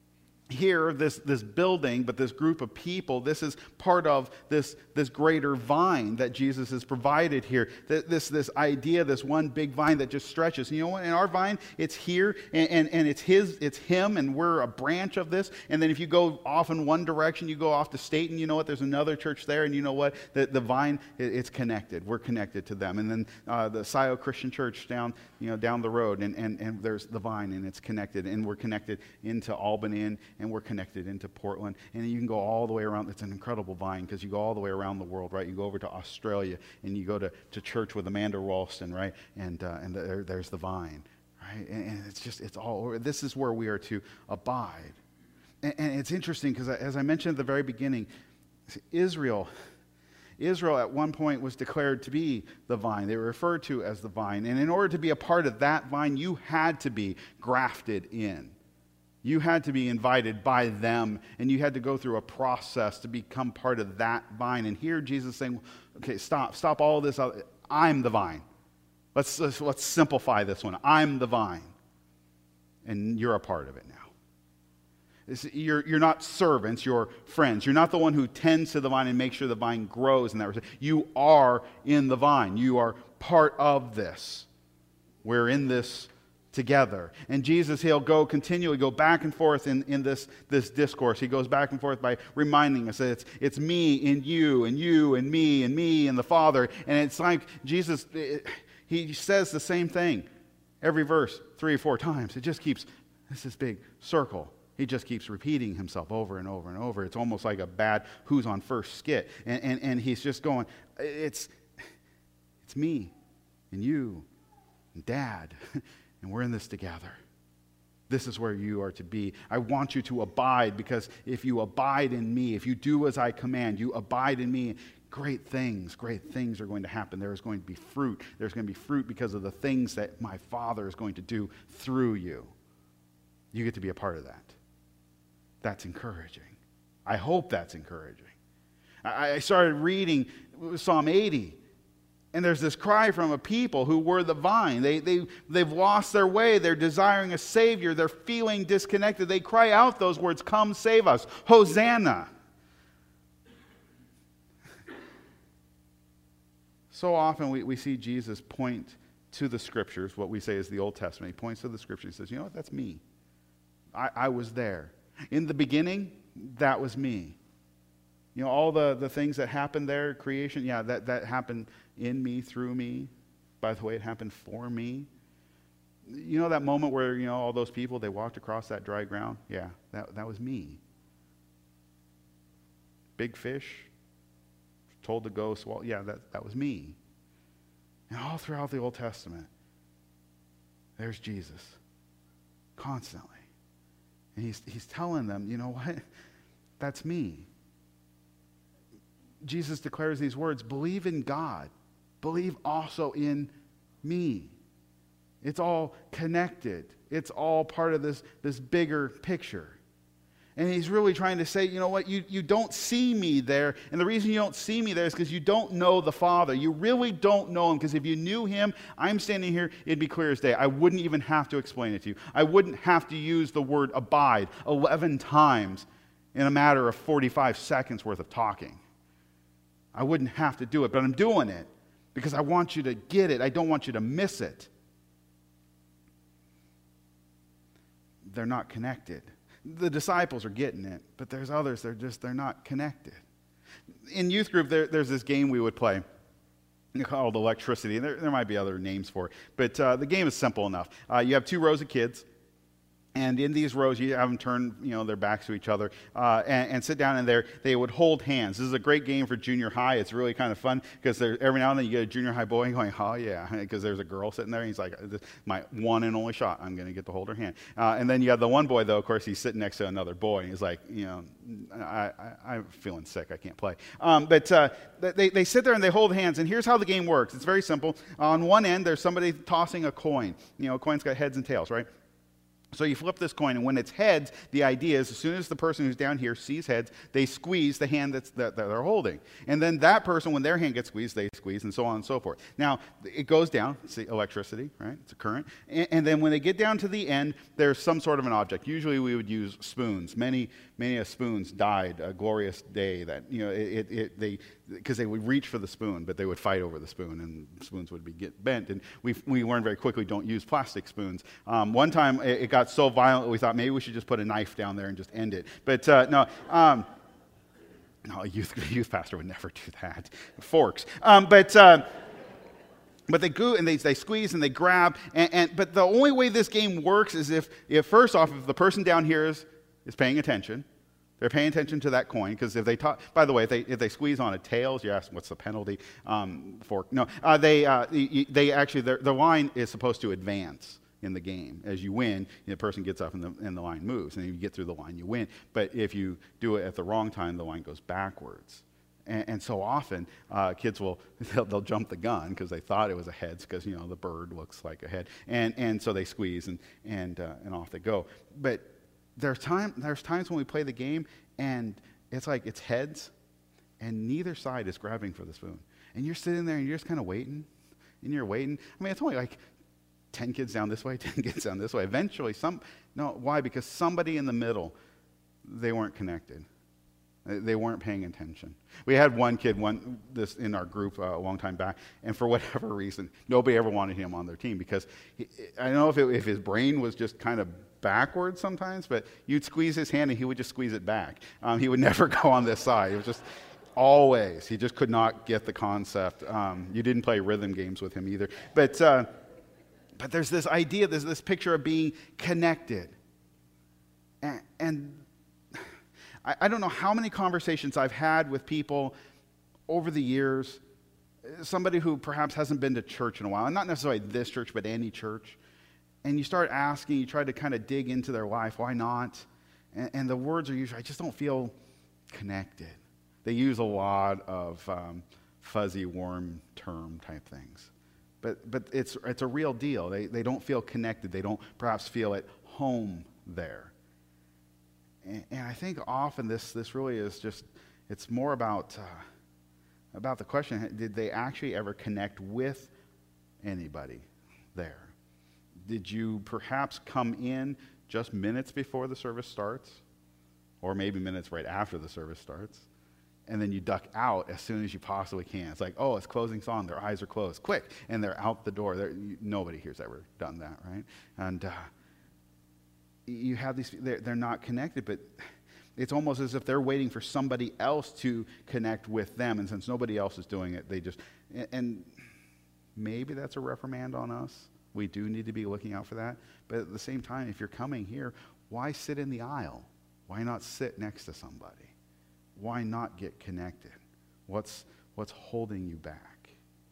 here, this, this building, but this group of people, this is part of this, this greater vine that Jesus has provided here. This, this idea, this one big vine that just stretches. You know what? In our vine, it's here, and, and, and it's his, it's him, and we're a branch of this. And then if you go off in one direction, you go off to Staten, you know what? There's another church there, and you know what? The, the vine, it, it's connected. We're connected to them. And then uh, the Scio Christian Church down, you know, down the road, and, and, and there's the vine, and it's connected, and we're connected into Albany, and and we're connected into Portland, and you can go all the way around. It's an incredible vine because you go all the way around the world, right? You go over to Australia, and you go to, to church with Amanda Ralston, right? And uh, and there, there's the vine, right? And, and it's just, it's all over. This is where we are to abide. And, and it's interesting because as I mentioned at the very beginning, Israel, Israel at one point was declared to be the vine. They were referred to as the vine. And in order to be a part of that vine, you had to be grafted in. You had to be invited by them, and you had to go through a process to become part of that vine. And here Jesus is saying, okay, stop, stop all this. I'm the vine. Let's, let's, let's simplify this one. I'm the vine, and you're a part of it now. It's, you're, you're not servants, you're friends. You're not the one who tends to the vine and makes sure the vine grows in that respect. You are in the vine. You are part of this. We're in this together. And Jesus, he'll go continually go back and forth in, in this, this discourse. He goes back and forth by reminding us that it's, it's me and you and you and me and me and the Father. And it's like Jesus, it, he says the same thing every verse three or four times. It just keeps, it's this big circle. He just keeps repeating himself over and over and over. It's almost like a bad Who's on First skit. And, and, and he's just going, it's, it's me and you and Dad. And we're in this together. This is where you are to be. I want you to abide, because if you abide in me, if you do as I command, you abide in me, great things, great things are going to happen. There is going to be fruit. There's going to be fruit because of the things that my Father is going to do through you. You get to be a part of that. That's encouraging. I hope that's encouraging. I, I started reading Psalm eighty. And there's this cry from a people who were the vine. They, they, they've lost their way. They're desiring a Savior. They're feeling disconnected. They cry out those words, come save us. Hosanna. So often we, we see Jesus point to the Scriptures, what we say is the Old Testament. He points to the Scriptures. He says, you know what, that's me. I, I was there. In the beginning, that was me. You know, all the, the things that happened there, creation, yeah, that, that happened in me, through me. By the way, it happened for me. You know that moment where, you know, all those people, they walked across that dry ground? Yeah, that, that was me. Big fish, told to go swallow. Yeah, that, that was me. And all throughout the Old Testament, there's Jesus. Constantly. And he's, he's telling them, you know what? That's me. Jesus declares these words, believe in God. Believe also in me. It's all connected. It's all part of this, this bigger picture. And he's really trying to say, you know what, you, you don't see me there. And the reason you don't see me there is because you don't know the Father. You really don't know him, because if you knew him, I'm standing here, it'd be clear as day. I wouldn't even have to explain it to you. I wouldn't have to use the word abide eleven times in a matter of forty-five seconds worth of talking. I wouldn't have to do it, but I'm doing it because I want you to get it. I don't want you to miss it. They're not connected. The disciples are getting it, but there's others, they're just, they're not connected. In youth group, there, there's this game we would play called Electricity. There, there might be other names for it, but uh, the game is simple enough. Uh, you have two rows of kids. And in these rows, you have them turn, you know, their backs to each other uh, and, and sit down in there. They would hold hands. This is a great game for junior high. It's really kind of fun because every now and then you get a junior high boy going, oh, yeah, because there's a girl sitting there. And he's like, this is my one and only shot. I'm going to get to hold her hand. Uh, and then you have the one boy, though, of course, he's sitting next to another boy. And he's like, you know, I, I, I'm feeling sick. I can't play. Um, but uh, they, they sit there and they hold hands. And here's how the game works. It's very simple. On one end, there's somebody tossing a coin. You know, a coin's got heads and tails, right? So you flip this coin, and when it's heads, the idea is as soon as the person who's down here sees heads, they squeeze the hand that's, that, that they're holding. And then that person, when their hand gets squeezed, they squeeze, and so on and so forth. Now, it goes down. It's the electricity, right? It's a current. And, and then when they get down to the end, there's some sort of an object. Usually we would use spoons. Many, many of spoons died a glorious day that, you know, it, it, they, because they would reach for the spoon, but they would fight over the spoon, and spoons would be get bent. And we we learned very quickly, don't use plastic spoons. Um, one time, it, it got so violent, we thought maybe we should just put a knife down there and just end it. But uh, no, um, no, a youth, a youth pastor would never do that. Forks. Um, but... Uh, But they go and they, they squeeze and they grab, and, and but the only way this game works is if, if first off, if the person down here is, is paying attention. They're paying attention to that coin, because if they talk, by the way, if they, if they squeeze on a tails, you ask what's the penalty um, for? No, uh, they uh, they actually the line is supposed to advance in the game. As you win, the person gets up and the and the line moves, and if you get through the line, you win. But if you do it at the wrong time, the line goes backwards. And, and so often, uh, kids will they'll, they'll jump the gun because they thought it was a heads, because you know the bird looks like a head, and and so they squeeze and and uh, and off they go. But There's time. There's times when we play the game, and it's like it's heads, and neither side is grabbing for the spoon. And you're sitting there, and you're just kind of waiting, and you're waiting. I mean, it's only like ten kids down this way, ten kids down this way. Eventually, some no. Why? Because somebody in the middle, they weren't connected. They weren't paying attention. We had one kid one this in our group uh, a long time back, and for whatever reason, nobody ever wanted him on their team, because he, I don't know if, it, if his brain was just kind of backwards sometimes, but you'd squeeze his hand and he would just squeeze it back. Um, he would never go on this side. It was just always, he just could not get the concept. Um, you didn't play rhythm games with him either. But, uh, but there's this idea, there's this picture of being connected. And, and I, I don't know how many conversations I've had with people over the years, somebody who perhaps hasn't been to church in a while, and not necessarily this church, but any church. And you start asking, you try to kind of dig into their life, why not? And, and the words are usually, I just don't feel connected. They use a lot of um, fuzzy, warm term type things. But but it's it's a real deal. They they don't feel connected. They don't perhaps feel at home there. And, and I think often this this really is just, it's more about, uh, about the question, did they actually ever connect with anybody there? Did you perhaps come in just minutes before the service starts, or maybe minutes right after the service starts, and then you duck out as soon as you possibly can? It's like, oh, it's closing song, their eyes are closed, quick, and they're out the door. They're, you, nobody here's ever done that, right? And uh, you have these, they're, they're not connected, but it's almost as if they're waiting for somebody else to connect with them, and since nobody else is doing it, they just, and, and maybe that's a reprimand on us. We do need to be looking out for that. But at the same time, if you're coming here, why sit in the aisle? Why not sit next to somebody? Why not get connected? What's, what's holding you back?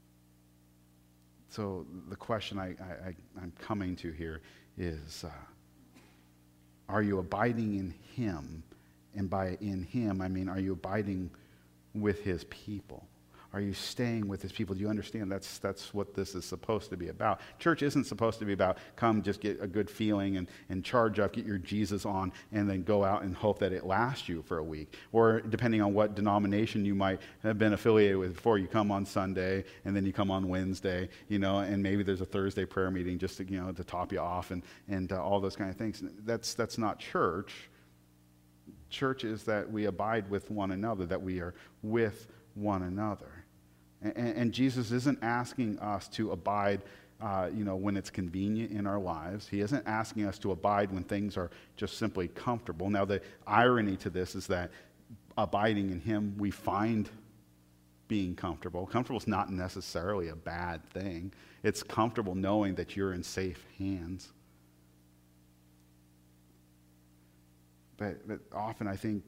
So the question I, I, I'm coming to here is, uh, are you abiding in him? And by in him, I mean, are you abiding with his people? Are you staying with his people? Do you understand that's that's what this is supposed to be about? Church isn't supposed to be about come, just get a good feeling and, and charge up, get your Jesus on, and then go out and hope that it lasts you for a week. Or depending on what denomination you might have been affiliated with before, you come on Sunday, and then you come on Wednesday, you know, and maybe there's a Thursday prayer meeting just to, you know, to top you off, and, and uh, all those kind of things. That's that's not church. Church is that we abide with one another, that we are with one another. And, and Jesus isn't asking us to abide, uh, you know, when it's convenient in our lives. He isn't asking us to abide when things are just simply comfortable. Now, the irony to this is that abiding in him, we find being comfortable. Comfortable is not necessarily a bad thing. It's comfortable knowing that you're in safe hands. But, but often I think...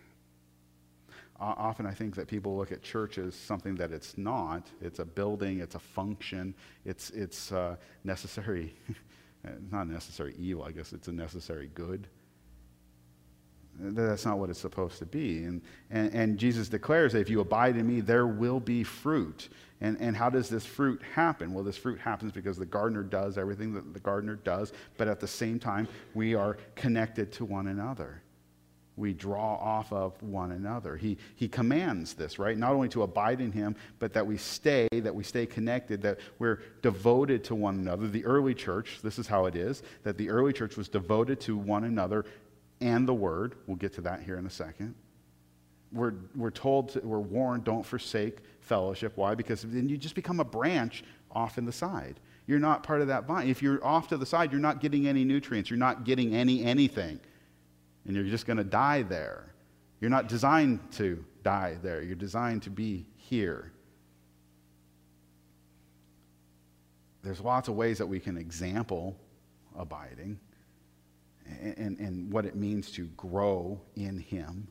Often I think that people look at church as something that it's not. It's a building, it's a function, it's it's uh, necessary, not necessary evil, I guess it's a necessary good. That's not what it's supposed to be. And, and, and Jesus declares that if you abide in me, there will be fruit. And, and how does this fruit happen? Well, this fruit happens because the gardener does everything that the gardener does, but at the same time, we are connected to one another. We draw off of one another. He, he commands this, right? Not only to abide in him, but that we stay, that we stay connected, that we're devoted to one another. The early church, this is how it is, that the early church was devoted to one another and the word. We'll get to that here in a second. We're, we're told, to, we're warned, don't forsake fellowship. Why? Because then you just become a branch off in the side. You're not part of that vine. If you're off to the side, you're not getting any nutrients. You're not getting any anything. And you're just going to die there. You're not designed to die there. You're designed to be here. There's lots of ways that we can example abiding and, and, and what it means to grow in him.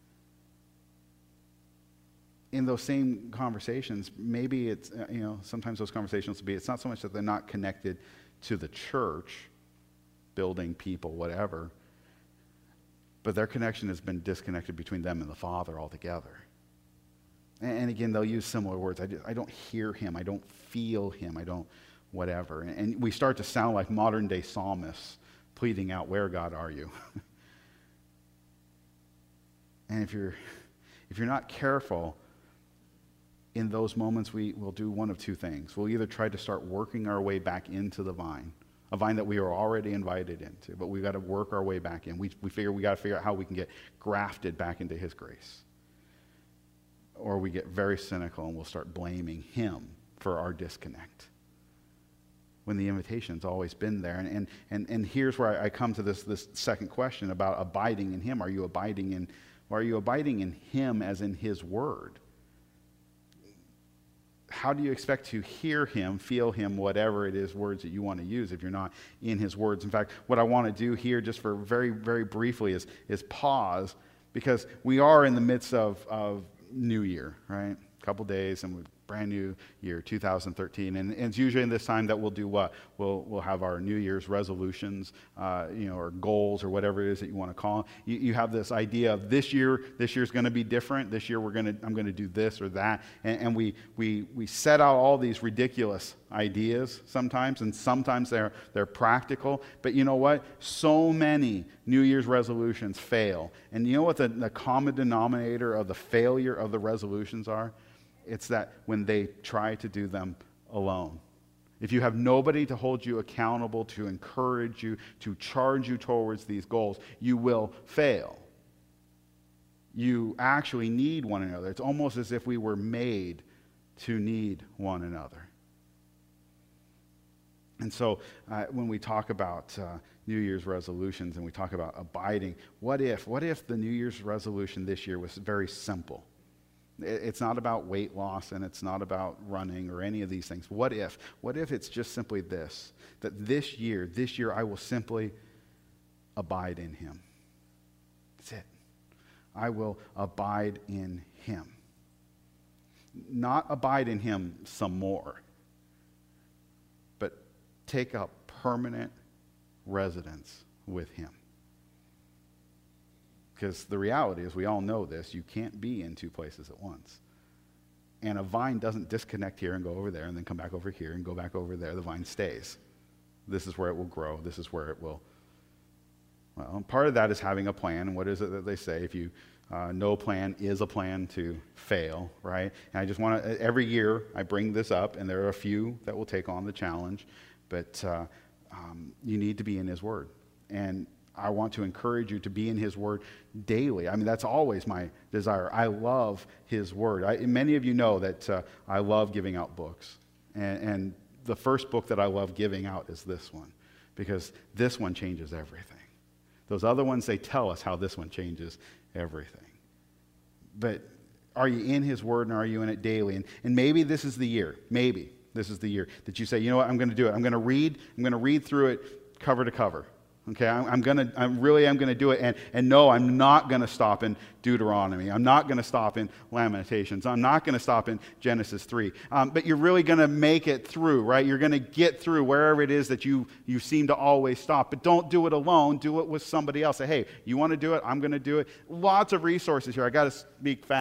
In those same conversations, maybe it's, you know, sometimes those conversations will be, it's not so much that they're not connected to the church, building people, whatever, but their connection has been disconnected between them and the Father altogether. And, and again, they'll use similar words. I, just, I don't hear him. I don't feel him. I don't whatever. And, and we start to sound like modern-day psalmists pleading out, where, God, are you? And if you're, if you're not careful, in those moments we will do one of two things. We'll either try to start working our way back into the vine, a vine that we are already invited into, but we've got to work our way back in. We, we figure we got to figure out how we can get grafted back into his grace. Or we get very cynical and we'll start blaming him for our disconnect, when the invitation's always been there. And, and, and, and here's where I, I come to this, this second question about abiding in him. Are you abiding in, are you abiding in him as in his word? How do you expect to hear him, feel him, whatever it is, words that you want to use, if you're not in his words? In fact, what I want to do here, just for very, very briefly, is, is pause, because we are in the midst of, of New Year, right? A couple days, and we're brand new year, two thousand thirteen. And, and it's usually in this time that we'll do what? We'll, we'll have our New Year's resolutions, uh, you know, or goals, or whatever it is that you want to call them. You, you have this idea of this year, this year's going to be different. This year we're going to, I'm going to do this or that. And, and we, we, we set out all these ridiculous ideas sometimes, and sometimes they're, they're practical. But you know what? So many New Year's resolutions fail. And you know what the, the common denominator of the failure of the resolutions are? It's that when they try to do them alone. If you have nobody to hold you accountable, to encourage you, to charge you towards these goals, you will fail. You actually need one another. It's almost as if we were made to need one another. And so uh, when we talk about uh, New Year's resolutions and we talk about abiding, what if, what if the New Year's resolution this year was very simple? It's not about weight loss, and it's not about running or any of these things. What if? What if it's just simply this, that this year, this year I will simply abide in him. That's it. I will abide in him. Not abide in him some more, but take up permanent residence with him. Because the reality is, we all know this, you can't be in two places at once. And a vine doesn't disconnect here and go over there and then come back over here and go back over there. The vine stays. This is where it will grow. This is where it will. Well, part of that is having a plan. And what is it that they say? If you, uh, no plan is a plan to fail, right? And I just want to, every year I bring this up, and there are a few that will take on the challenge, but uh, um, you need to be in his word. And I want to encourage you to be in his word daily. I mean, that's always my desire. I love his word. I, many of you know that uh, I love giving out books. And, and the first book that I love giving out is this one, because this one changes everything. Those other ones, they tell us how this one changes everything. But are you in his word, and are you in it daily? And, and maybe this is the year, maybe this is the year that you say, you know what, I'm going to do it. I'm going to read, I'm going to read through it cover to cover. Okay, I'm, I'm gonna, I'm really am gonna do it, and and no, I'm not gonna stop in Deuteronomy. I'm not gonna stop in Lamentations. I'm not gonna stop in Genesis three. Um, but you're really gonna make it through, right? You're gonna get through wherever it is that you you seem to always stop. But don't do it alone. Do it with somebody else. Say, hey, you want to do it? I'm gonna do it. Lots of resources here. I got to speak fast.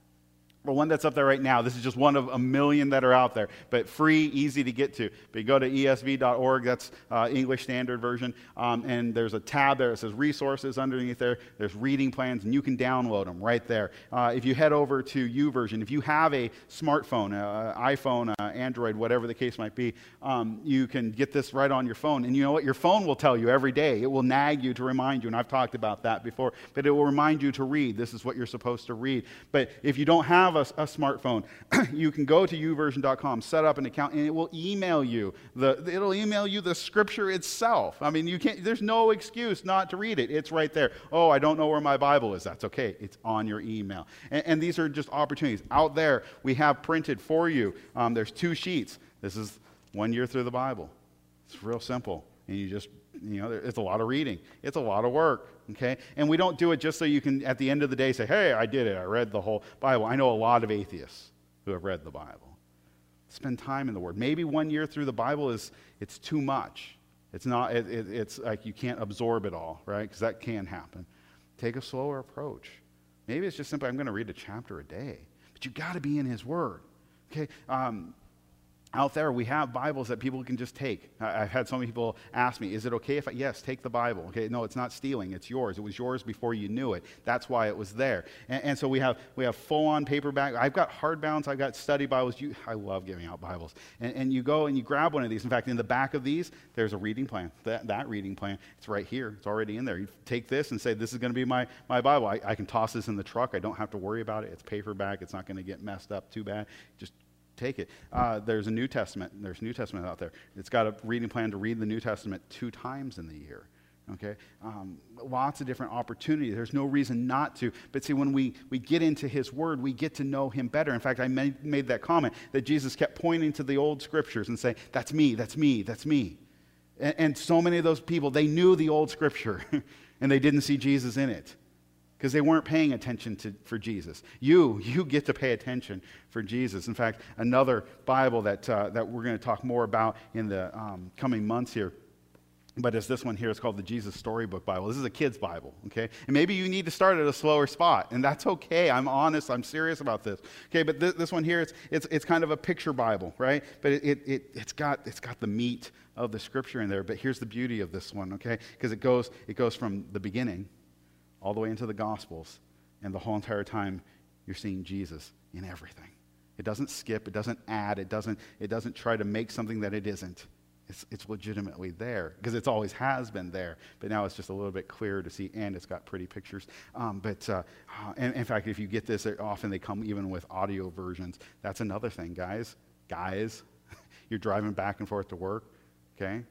The one that's up there right now, this is just one of a million that are out there, but free, easy to get to. But you go to E S V dot org, that's uh, English Standard Version, um, and there's a tab there that says resources underneath there. There's reading plans, and you can download them right there. Uh, if you head over to YouVersion, if you have a smartphone, uh, iPhone, uh, Android, whatever the case might be, um, you can get this right on your phone. And you know what? Your phone will tell you every day. It will nag you to remind you, and I've talked about that before, but it will remind you to read. This is what you're supposed to read. But if you don't have A, a smartphone, you can go to you version dot com, set up an account, and it will email you the it'll email you the scripture itself. I mean, you can't, there's no excuse not to read it. It's right there. Oh, I don't know where my Bible is. That's okay. It's on your email. And, and these are just opportunities. Out there, we have printed for you. Um, there's two sheets. This is one year through the Bible. It's real simple. And you just, you know, it's a lot of reading. It's a lot of work. Okay? And we don't do it just so you can, at the end of the day, say, hey, I did it. I read the whole Bible. I know a lot of atheists who have read the Bible. Spend time in the Word. Maybe one year through the Bible is, it's too much. It's not, it, it, it's like you can't absorb it all, right? Because that can happen. Take a slower approach. Maybe it's just simply, I'm going to read a chapter a day. But you got to be in His Word. Okay? Um, Out there, we have Bibles that people can just take. I've had so many people ask me, is it okay if I, yes, take the Bible. Okay, no, it's not stealing, it's yours. It was yours before you knew it. That's why it was there. And, and so we have we have full-on paperback. I've got hardbounds, I've got study Bibles. You, I love giving out Bibles. And, and you go and you grab one of these. In fact, in the back of these, there's a reading plan. That, that reading plan, it's right here. It's already in there. You take this and say, this is going to be my, my Bible. I, I can toss this in the truck. I don't have to worry about it. It's paperback. It's not going to get messed up too bad. Just take it. Uh, there's a New Testament. There's New Testament out there. It's got a reading plan to read the New Testament two times in the year. Okay? Um, lots of different opportunities. There's no reason not to. But see, when we, we get into His Word, we get to know Him better. In fact, I made, made that comment that Jesus kept pointing to the old Scriptures and saying, that's me, that's me, that's me. And, and so many of those people, they knew the old Scripture, and they didn't see Jesus in it. Because they weren't paying attention to, for Jesus. You, you get to pay attention for Jesus. In fact, another Bible that, uh, that we're going to talk more about in the um, coming months here, but it's this one here. It's called the Jesus Storybook Bible. This is a kid's Bible, okay? And maybe you need to start at a slower spot, and that's okay. I'm honest. I'm serious about this, okay? But this, this one here, it's, it's, it's kind of a picture Bible, right? But it, it, it, it's, got, it's got the meat of the Scripture in there. But here's the beauty of this one, okay? Because it goes, it goes from the beginning all the way into the Gospels, and the whole entire time you're seeing Jesus in everything. It doesn't skip, it doesn't add, it doesn't, it doesn't try to make something that it isn't. It's, it's legitimately there, because it always has been there, but now it's just a little bit clearer to see, and it's got pretty pictures. Um, but uh, and, in fact, if you get this, often they come even with audio versions. That's another thing, guys. Guys, you're driving back and forth to work, okay?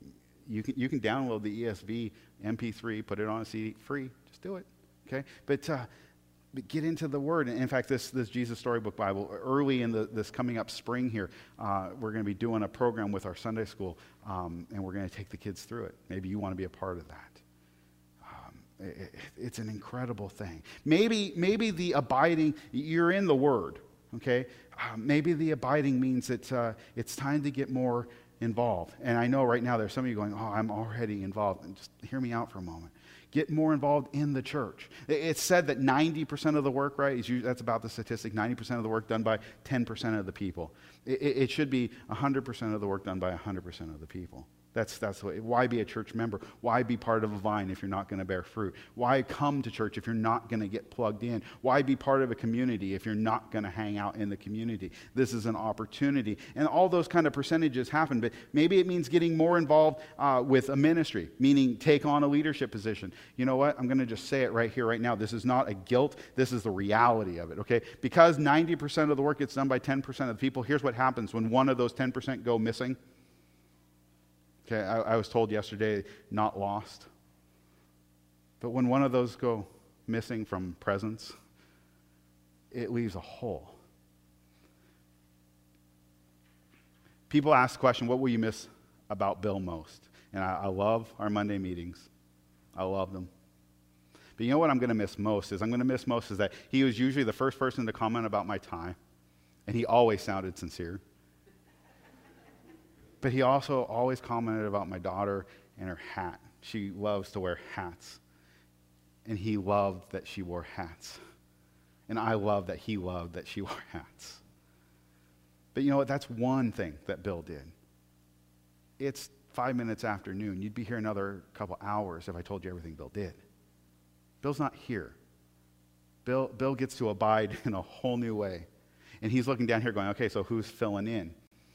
You can, you can download the E S V M P three, put it on a C D, free. Just do it, okay? But, uh, but get into the Word. And in fact, this, this Jesus Storybook Bible, early in the, this coming up spring here, uh, we're going to be doing a program with our Sunday school, um, and we're going to take the kids through it. Maybe you want to be a part of that. Um, it, it's an incredible thing. Maybe, maybe the abiding, you're in the Word, okay? Uh, maybe the abiding means that uh, it's time to get more involved. And I know right now there's some of you going, oh, I'm already involved. And just hear me out for a moment. Get more involved in the church. It's said that ninety percent of the work, right, is usually, that's about the statistic, ninety percent of the work done by ten percent of the people. It, it should be one hundred percent of the work done by one hundred percent of the people. That's, that's what, why be a church member? Why be part of a vine if you're not going to bear fruit? Why come to church if you're not going to get plugged in? Why be part of a community if you're not going to hang out in the community? This is an opportunity. And all those kind of percentages happen, but maybe it means getting more involved uh, with a ministry, meaning take on a leadership position. You know what? I'm going to just say it right here, right now. This is not a guilt. This is the reality of it, okay? Because ninety percent of the work gets done by ten percent of the people, here's what happens when one of those ten percent go missing. Okay, I, I was told yesterday, not lost. But when one of those go missing from presence, it leaves a hole. People ask the question, what will you miss about Bill most? And I, I love our Monday meetings. I love them. But you know what I'm going to miss most is I'm going to miss most is that he was usually the first person to comment about my tie, and he always sounded sincere. But he also always commented about my daughter and her hat. She loves to wear hats. And he loved that she wore hats. And I love that he loved that she wore hats. But you know what? That's one thing that Bill did. It's five minutes after noon. You'd be here another couple hours if I told you everything Bill did. Bill's not here. Bill, Bill gets to abide in a whole new way. And he's looking down here going, okay, so who's filling in?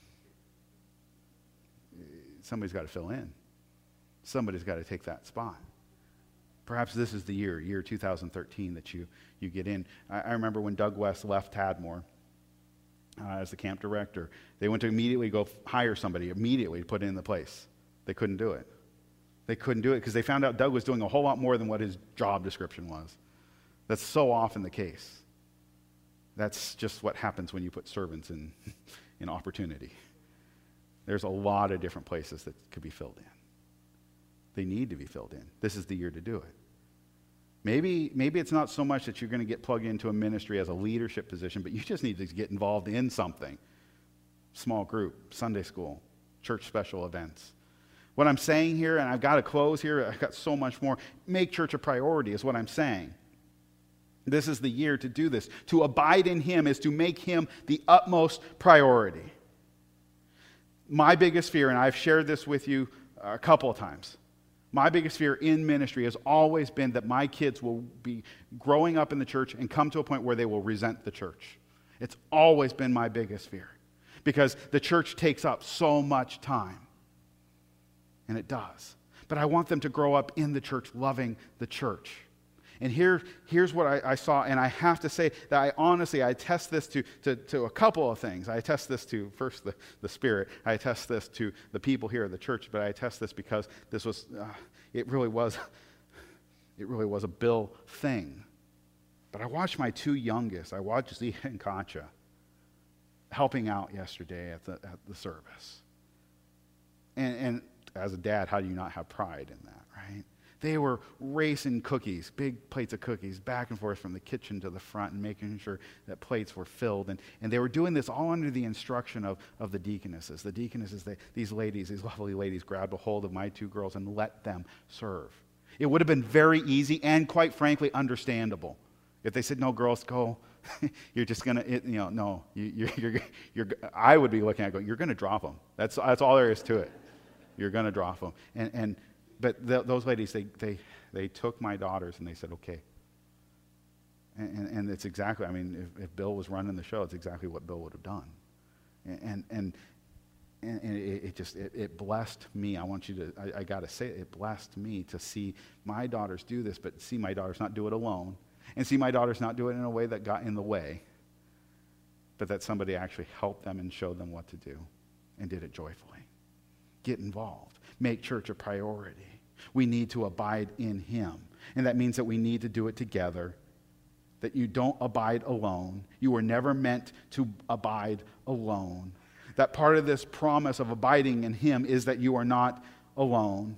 Somebody's got to fill in. Somebody's got to take that spot. Perhaps this is the year, year two thousand thirteen, that you, you get in. I, I remember when Doug West left Tadmore uh, as the camp director, they went to immediately go hire somebody, immediately to put in the place. They couldn't do it. They couldn't do it because they found out Doug was doing a whole lot more than what his job description was. That's so often the case. That's just what happens when you put servants in, in opportunity. There's a lot of different places that could be filled in. They need to be filled in. This is the year to do it. Maybe, maybe it's not so much that you're going to get plugged into a ministry as a leadership position, but you just need to get involved in something. Small group, Sunday school, church special events. What I'm saying here, and I've got to close here, I've got so much more. Make church a priority is what I'm saying. This is the year to do this. To abide in him is to make him the utmost priority. My biggest fear, and I've shared this with you a couple of times, my biggest fear in ministry has always been that my kids will be growing up in the church and come to a point where they will resent the church. It's always been my biggest fear because the church takes up so much time. And it does. But I want them to grow up in the church, loving the church. And here, here's what I, I saw, and I have to say that I honestly, I attest this to, to, to a couple of things. I attest this to, first, the, the Spirit. I attest this to the people here at the church, but I attest this because this was, uh, it really was, it really was a Bill thing. But I watched my two youngest, I watched Zia and Katja, helping out yesterday at the, at the service. And, and as a dad, how do you not have pride in that, right? They were racing cookies, big plates of cookies, back and forth from the kitchen to the front and making sure that plates were filled. And, and they were doing this all under the instruction of, of the deaconesses. The deaconesses, they, these ladies, these lovely ladies, grabbed a hold of my two girls and let them serve. It would have been very easy and, quite frankly, understandable if they said, no, girls, go. You're just going to, you know, no. You, you're, you're, you're, I would be looking at it going, you're going to drop them. That's, that's all there is to it. You're going to drop them. And, and But th- those ladies, they, they, they took my daughters and they said, okay. And, and, and it's exactly, I mean, if, if Bill was running the show, it's exactly what Bill would have done. And and and, and it, it just, it, it blessed me. I want you to, I, I got to say it, it blessed me to see my daughters do this, but see my daughters not do it alone. And see my daughters not do it in a way that got in the way, but that somebody actually helped them and showed them what to do and did it joyfully. Get involved. Make church a priority. We need to abide in him. And that means that we need to do it together. That you don't abide alone. You were never meant to abide alone. That part of this promise of abiding in him is that you are not alone.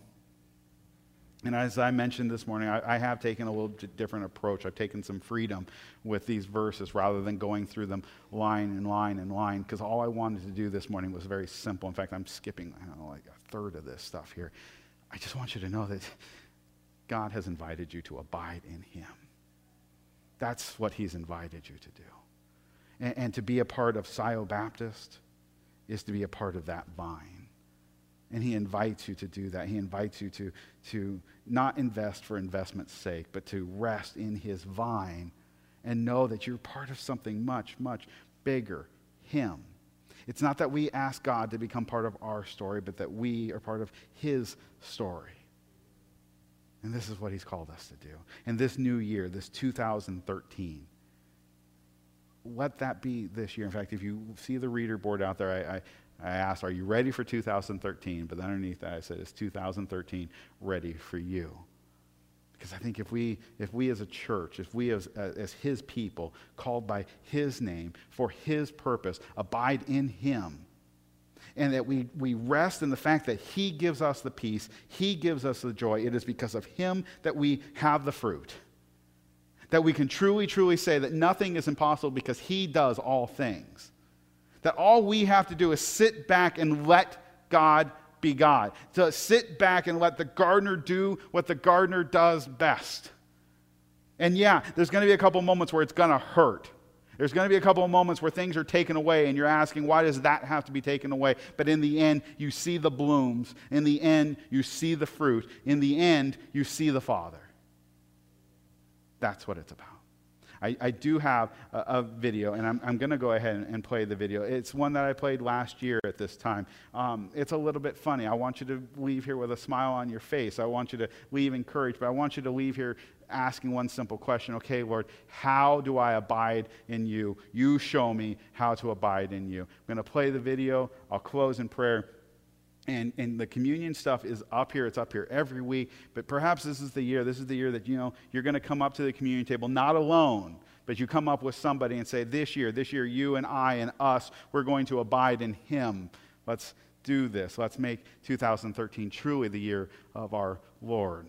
And as I mentioned this morning, I, I have taken a little different approach. I've taken some freedom with these verses rather than going through them line and line and line, because all I wanted to do this morning was very simple. In fact, I'm skipping, I don't know, like a third of this stuff here. I just want you to know that God has invited you to abide in him. That's what he's invited you to do. And, and to be a part of Scio Baptist is to be a part of that vine. And he invites you to do that. He invites you to, to not invest for investment's sake, but to rest in his vine and know that you're part of something much, much bigger, him. It's not that we ask God to become part of our story, but that we are part of his story. And this is what he's called us to do. And this new year, this two thousand thirteen, let that be this year. In fact, if you see the reader board out there, I, I I asked, are you ready for two thousand thirteen? But underneath that I said, is two thousand thirteen ready for you? Because I think if we if we as a church, if we as, uh, as his people, called by his name, for his purpose, abide in him, and that we, we rest in the fact that he gives us the peace, he gives us the joy. It is because of him that we have the fruit. That we can truly, truly say that nothing is impossible because he does all things. That all we have to do is sit back and let God be God. To sit back and let the gardener do what the gardener does best. And yeah, there's going to be a couple moments where it's going to hurt. There's going to be a couple of moments where things are taken away and you're asking, why does that have to be taken away? But in the end, you see the blooms. In the end, you see the fruit. In the end, you see the Father. That's what it's about. I, I do have a, a video, and I'm, I'm going to go ahead and, and play the video. It's one that I played last year at this time. Um, it's a little bit funny. I want you to leave here with a smile on your face. I want you to leave encouraged, but I want you to leave here asking one simple question. Okay, Lord, how do I abide in you? You show me how to abide in you. I'm going to play the video. I'll close in prayer. And, and the communion stuff is up here. It's up here every week. But perhaps this is the year. This is the year that, you know, you're going to come up to the communion table, not alone, but you come up with somebody and say, this year, this year, you and I and us, we're going to abide in him. Let's do this. Let's make two thousand thirteen truly the year of our Lord.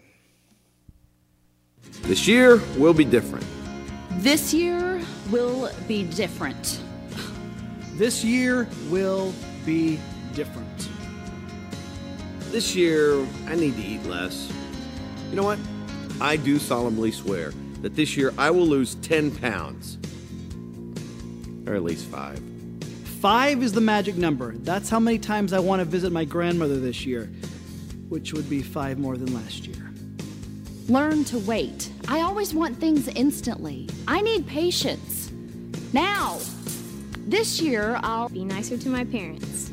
This year will be different. This year will be different. This year will be different. This year, I need to eat less. You know what? I do solemnly swear that this year I will lose ten pounds. Or at least five. Five is the magic number. That's how many times I want to visit my grandmother this year, which would be five more than last year. Learn to wait. I always want things instantly. I need patience. Now, this year I'll be nicer to my parents.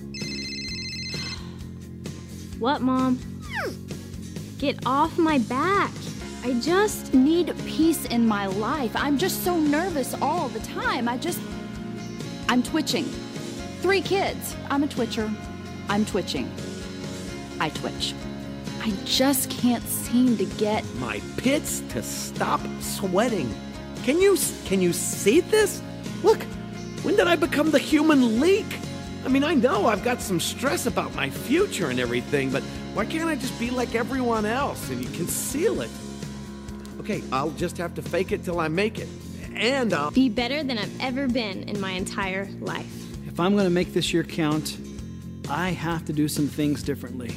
What, Mom? Get off my back. I just need peace in my life. I'm just so nervous all the time. I just, I'm twitching. Three kids. I'm a twitcher. I'm twitching. I twitch. I just can't seem to get my pits to stop sweating. Can you can you see this? Look, when did I become the human leak? I mean, I know I've got some stress about my future and everything, but why can't I just be like everyone else and you conceal it? Okay, I'll just have to fake it till I make it. And I'll be better than I've ever been in my entire life. If I'm going to make this year count, I have to do some things differently.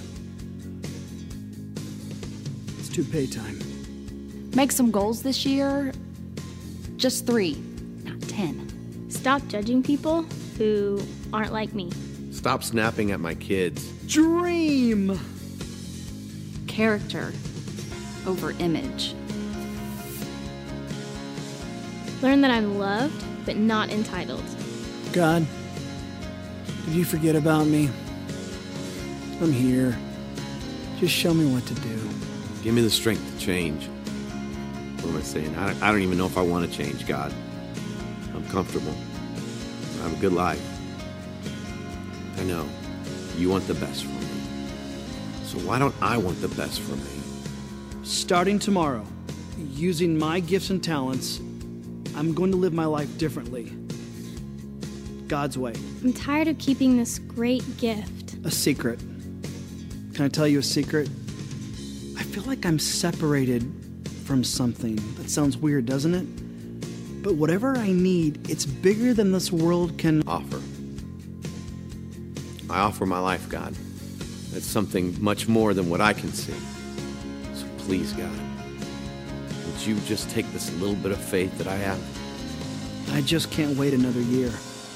It's toupee time. Make some goals this year. Just three, not ten. Stop judging people who aren't like me. Stop snapping at my kids. Dream! Character over image. Learn that I'm loved, but not entitled. God, did you forget about me? I'm here. Just show me what to do. Give me the strength to change. What am I saying? I don't, I don't even know if I want to change, God. I'm comfortable. I have a good life. I know you want the best for me. So why don't I want the best for me? Starting tomorrow, using my gifts and talents, I'm going to live my life differently. God's way. I'm tired of keeping this great gift. A secret. Can I tell you a secret? I feel like I'm separated from something. That sounds weird, doesn't it? But whatever I need, it's bigger than this world can offer. I offer my life, God. It's something much more than what I can see. So please, God, would you just take this little bit of faith that I have? I just can't wait another year.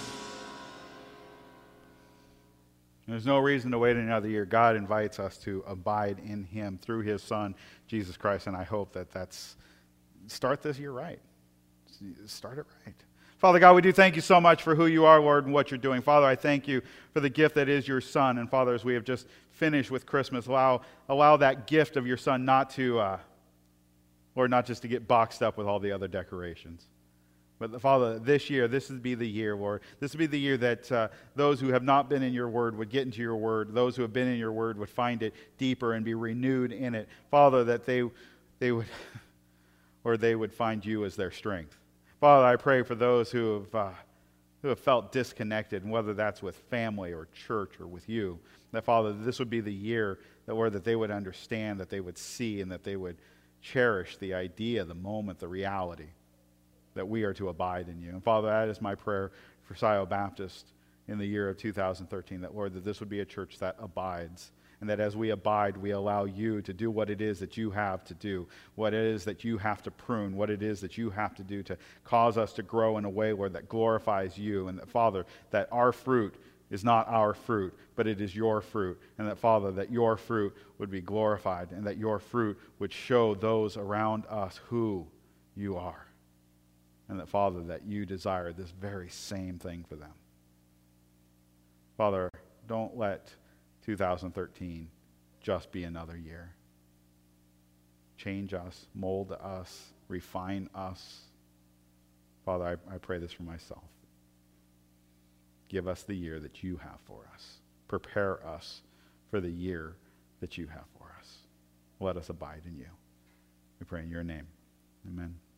There's no reason to wait another year. God invites us to abide in him through his Son, Jesus Christ, and I hope that that's, start this year right. Start it right. Father God, we do thank you so much for who you are, Lord, and what you're doing. Father, I thank you for the gift that is your Son. And Father, as we have just finished with Christmas, allow, allow that gift of your Son not to, uh, Lord, not just to get boxed up with all the other decorations. But Father, this year, this would be the year, Lord. This would be the year that uh, those who have not been in your word would get into your word. Those who have been in your word would find it deeper and be renewed in it. Father, that they, they would, or they would find you as their strength. Father, I pray for those who have uh, who have felt disconnected, and whether that's with family or church or with you, that, Father, this would be the year that, where that they would understand, that they would see, and that they would cherish the idea, the moment, the reality that we are to abide in you. And Father, that is my prayer for Scio Baptist in the year of two thousand thirteen, that, Lord, that this would be a church that abides, and that as we abide, we allow you to do what it is that you have to do, what it is that you have to prune, what it is that you have to do to cause us to grow in a way, Lord, that glorifies you, and that, Father, that our fruit is not our fruit, but it is your fruit, and that, Father, that your fruit would be glorified, and that your fruit would show those around us who you are, and that, Father, that you desire this very same thing for them. Father, don't let two thousand thirteen just be another year. Change us, mold us, refine us. Father, I, I pray this for myself. Give us the year that you have for us. Prepare us for the year that you have for us. Let us abide in you. We pray in your name. Amen.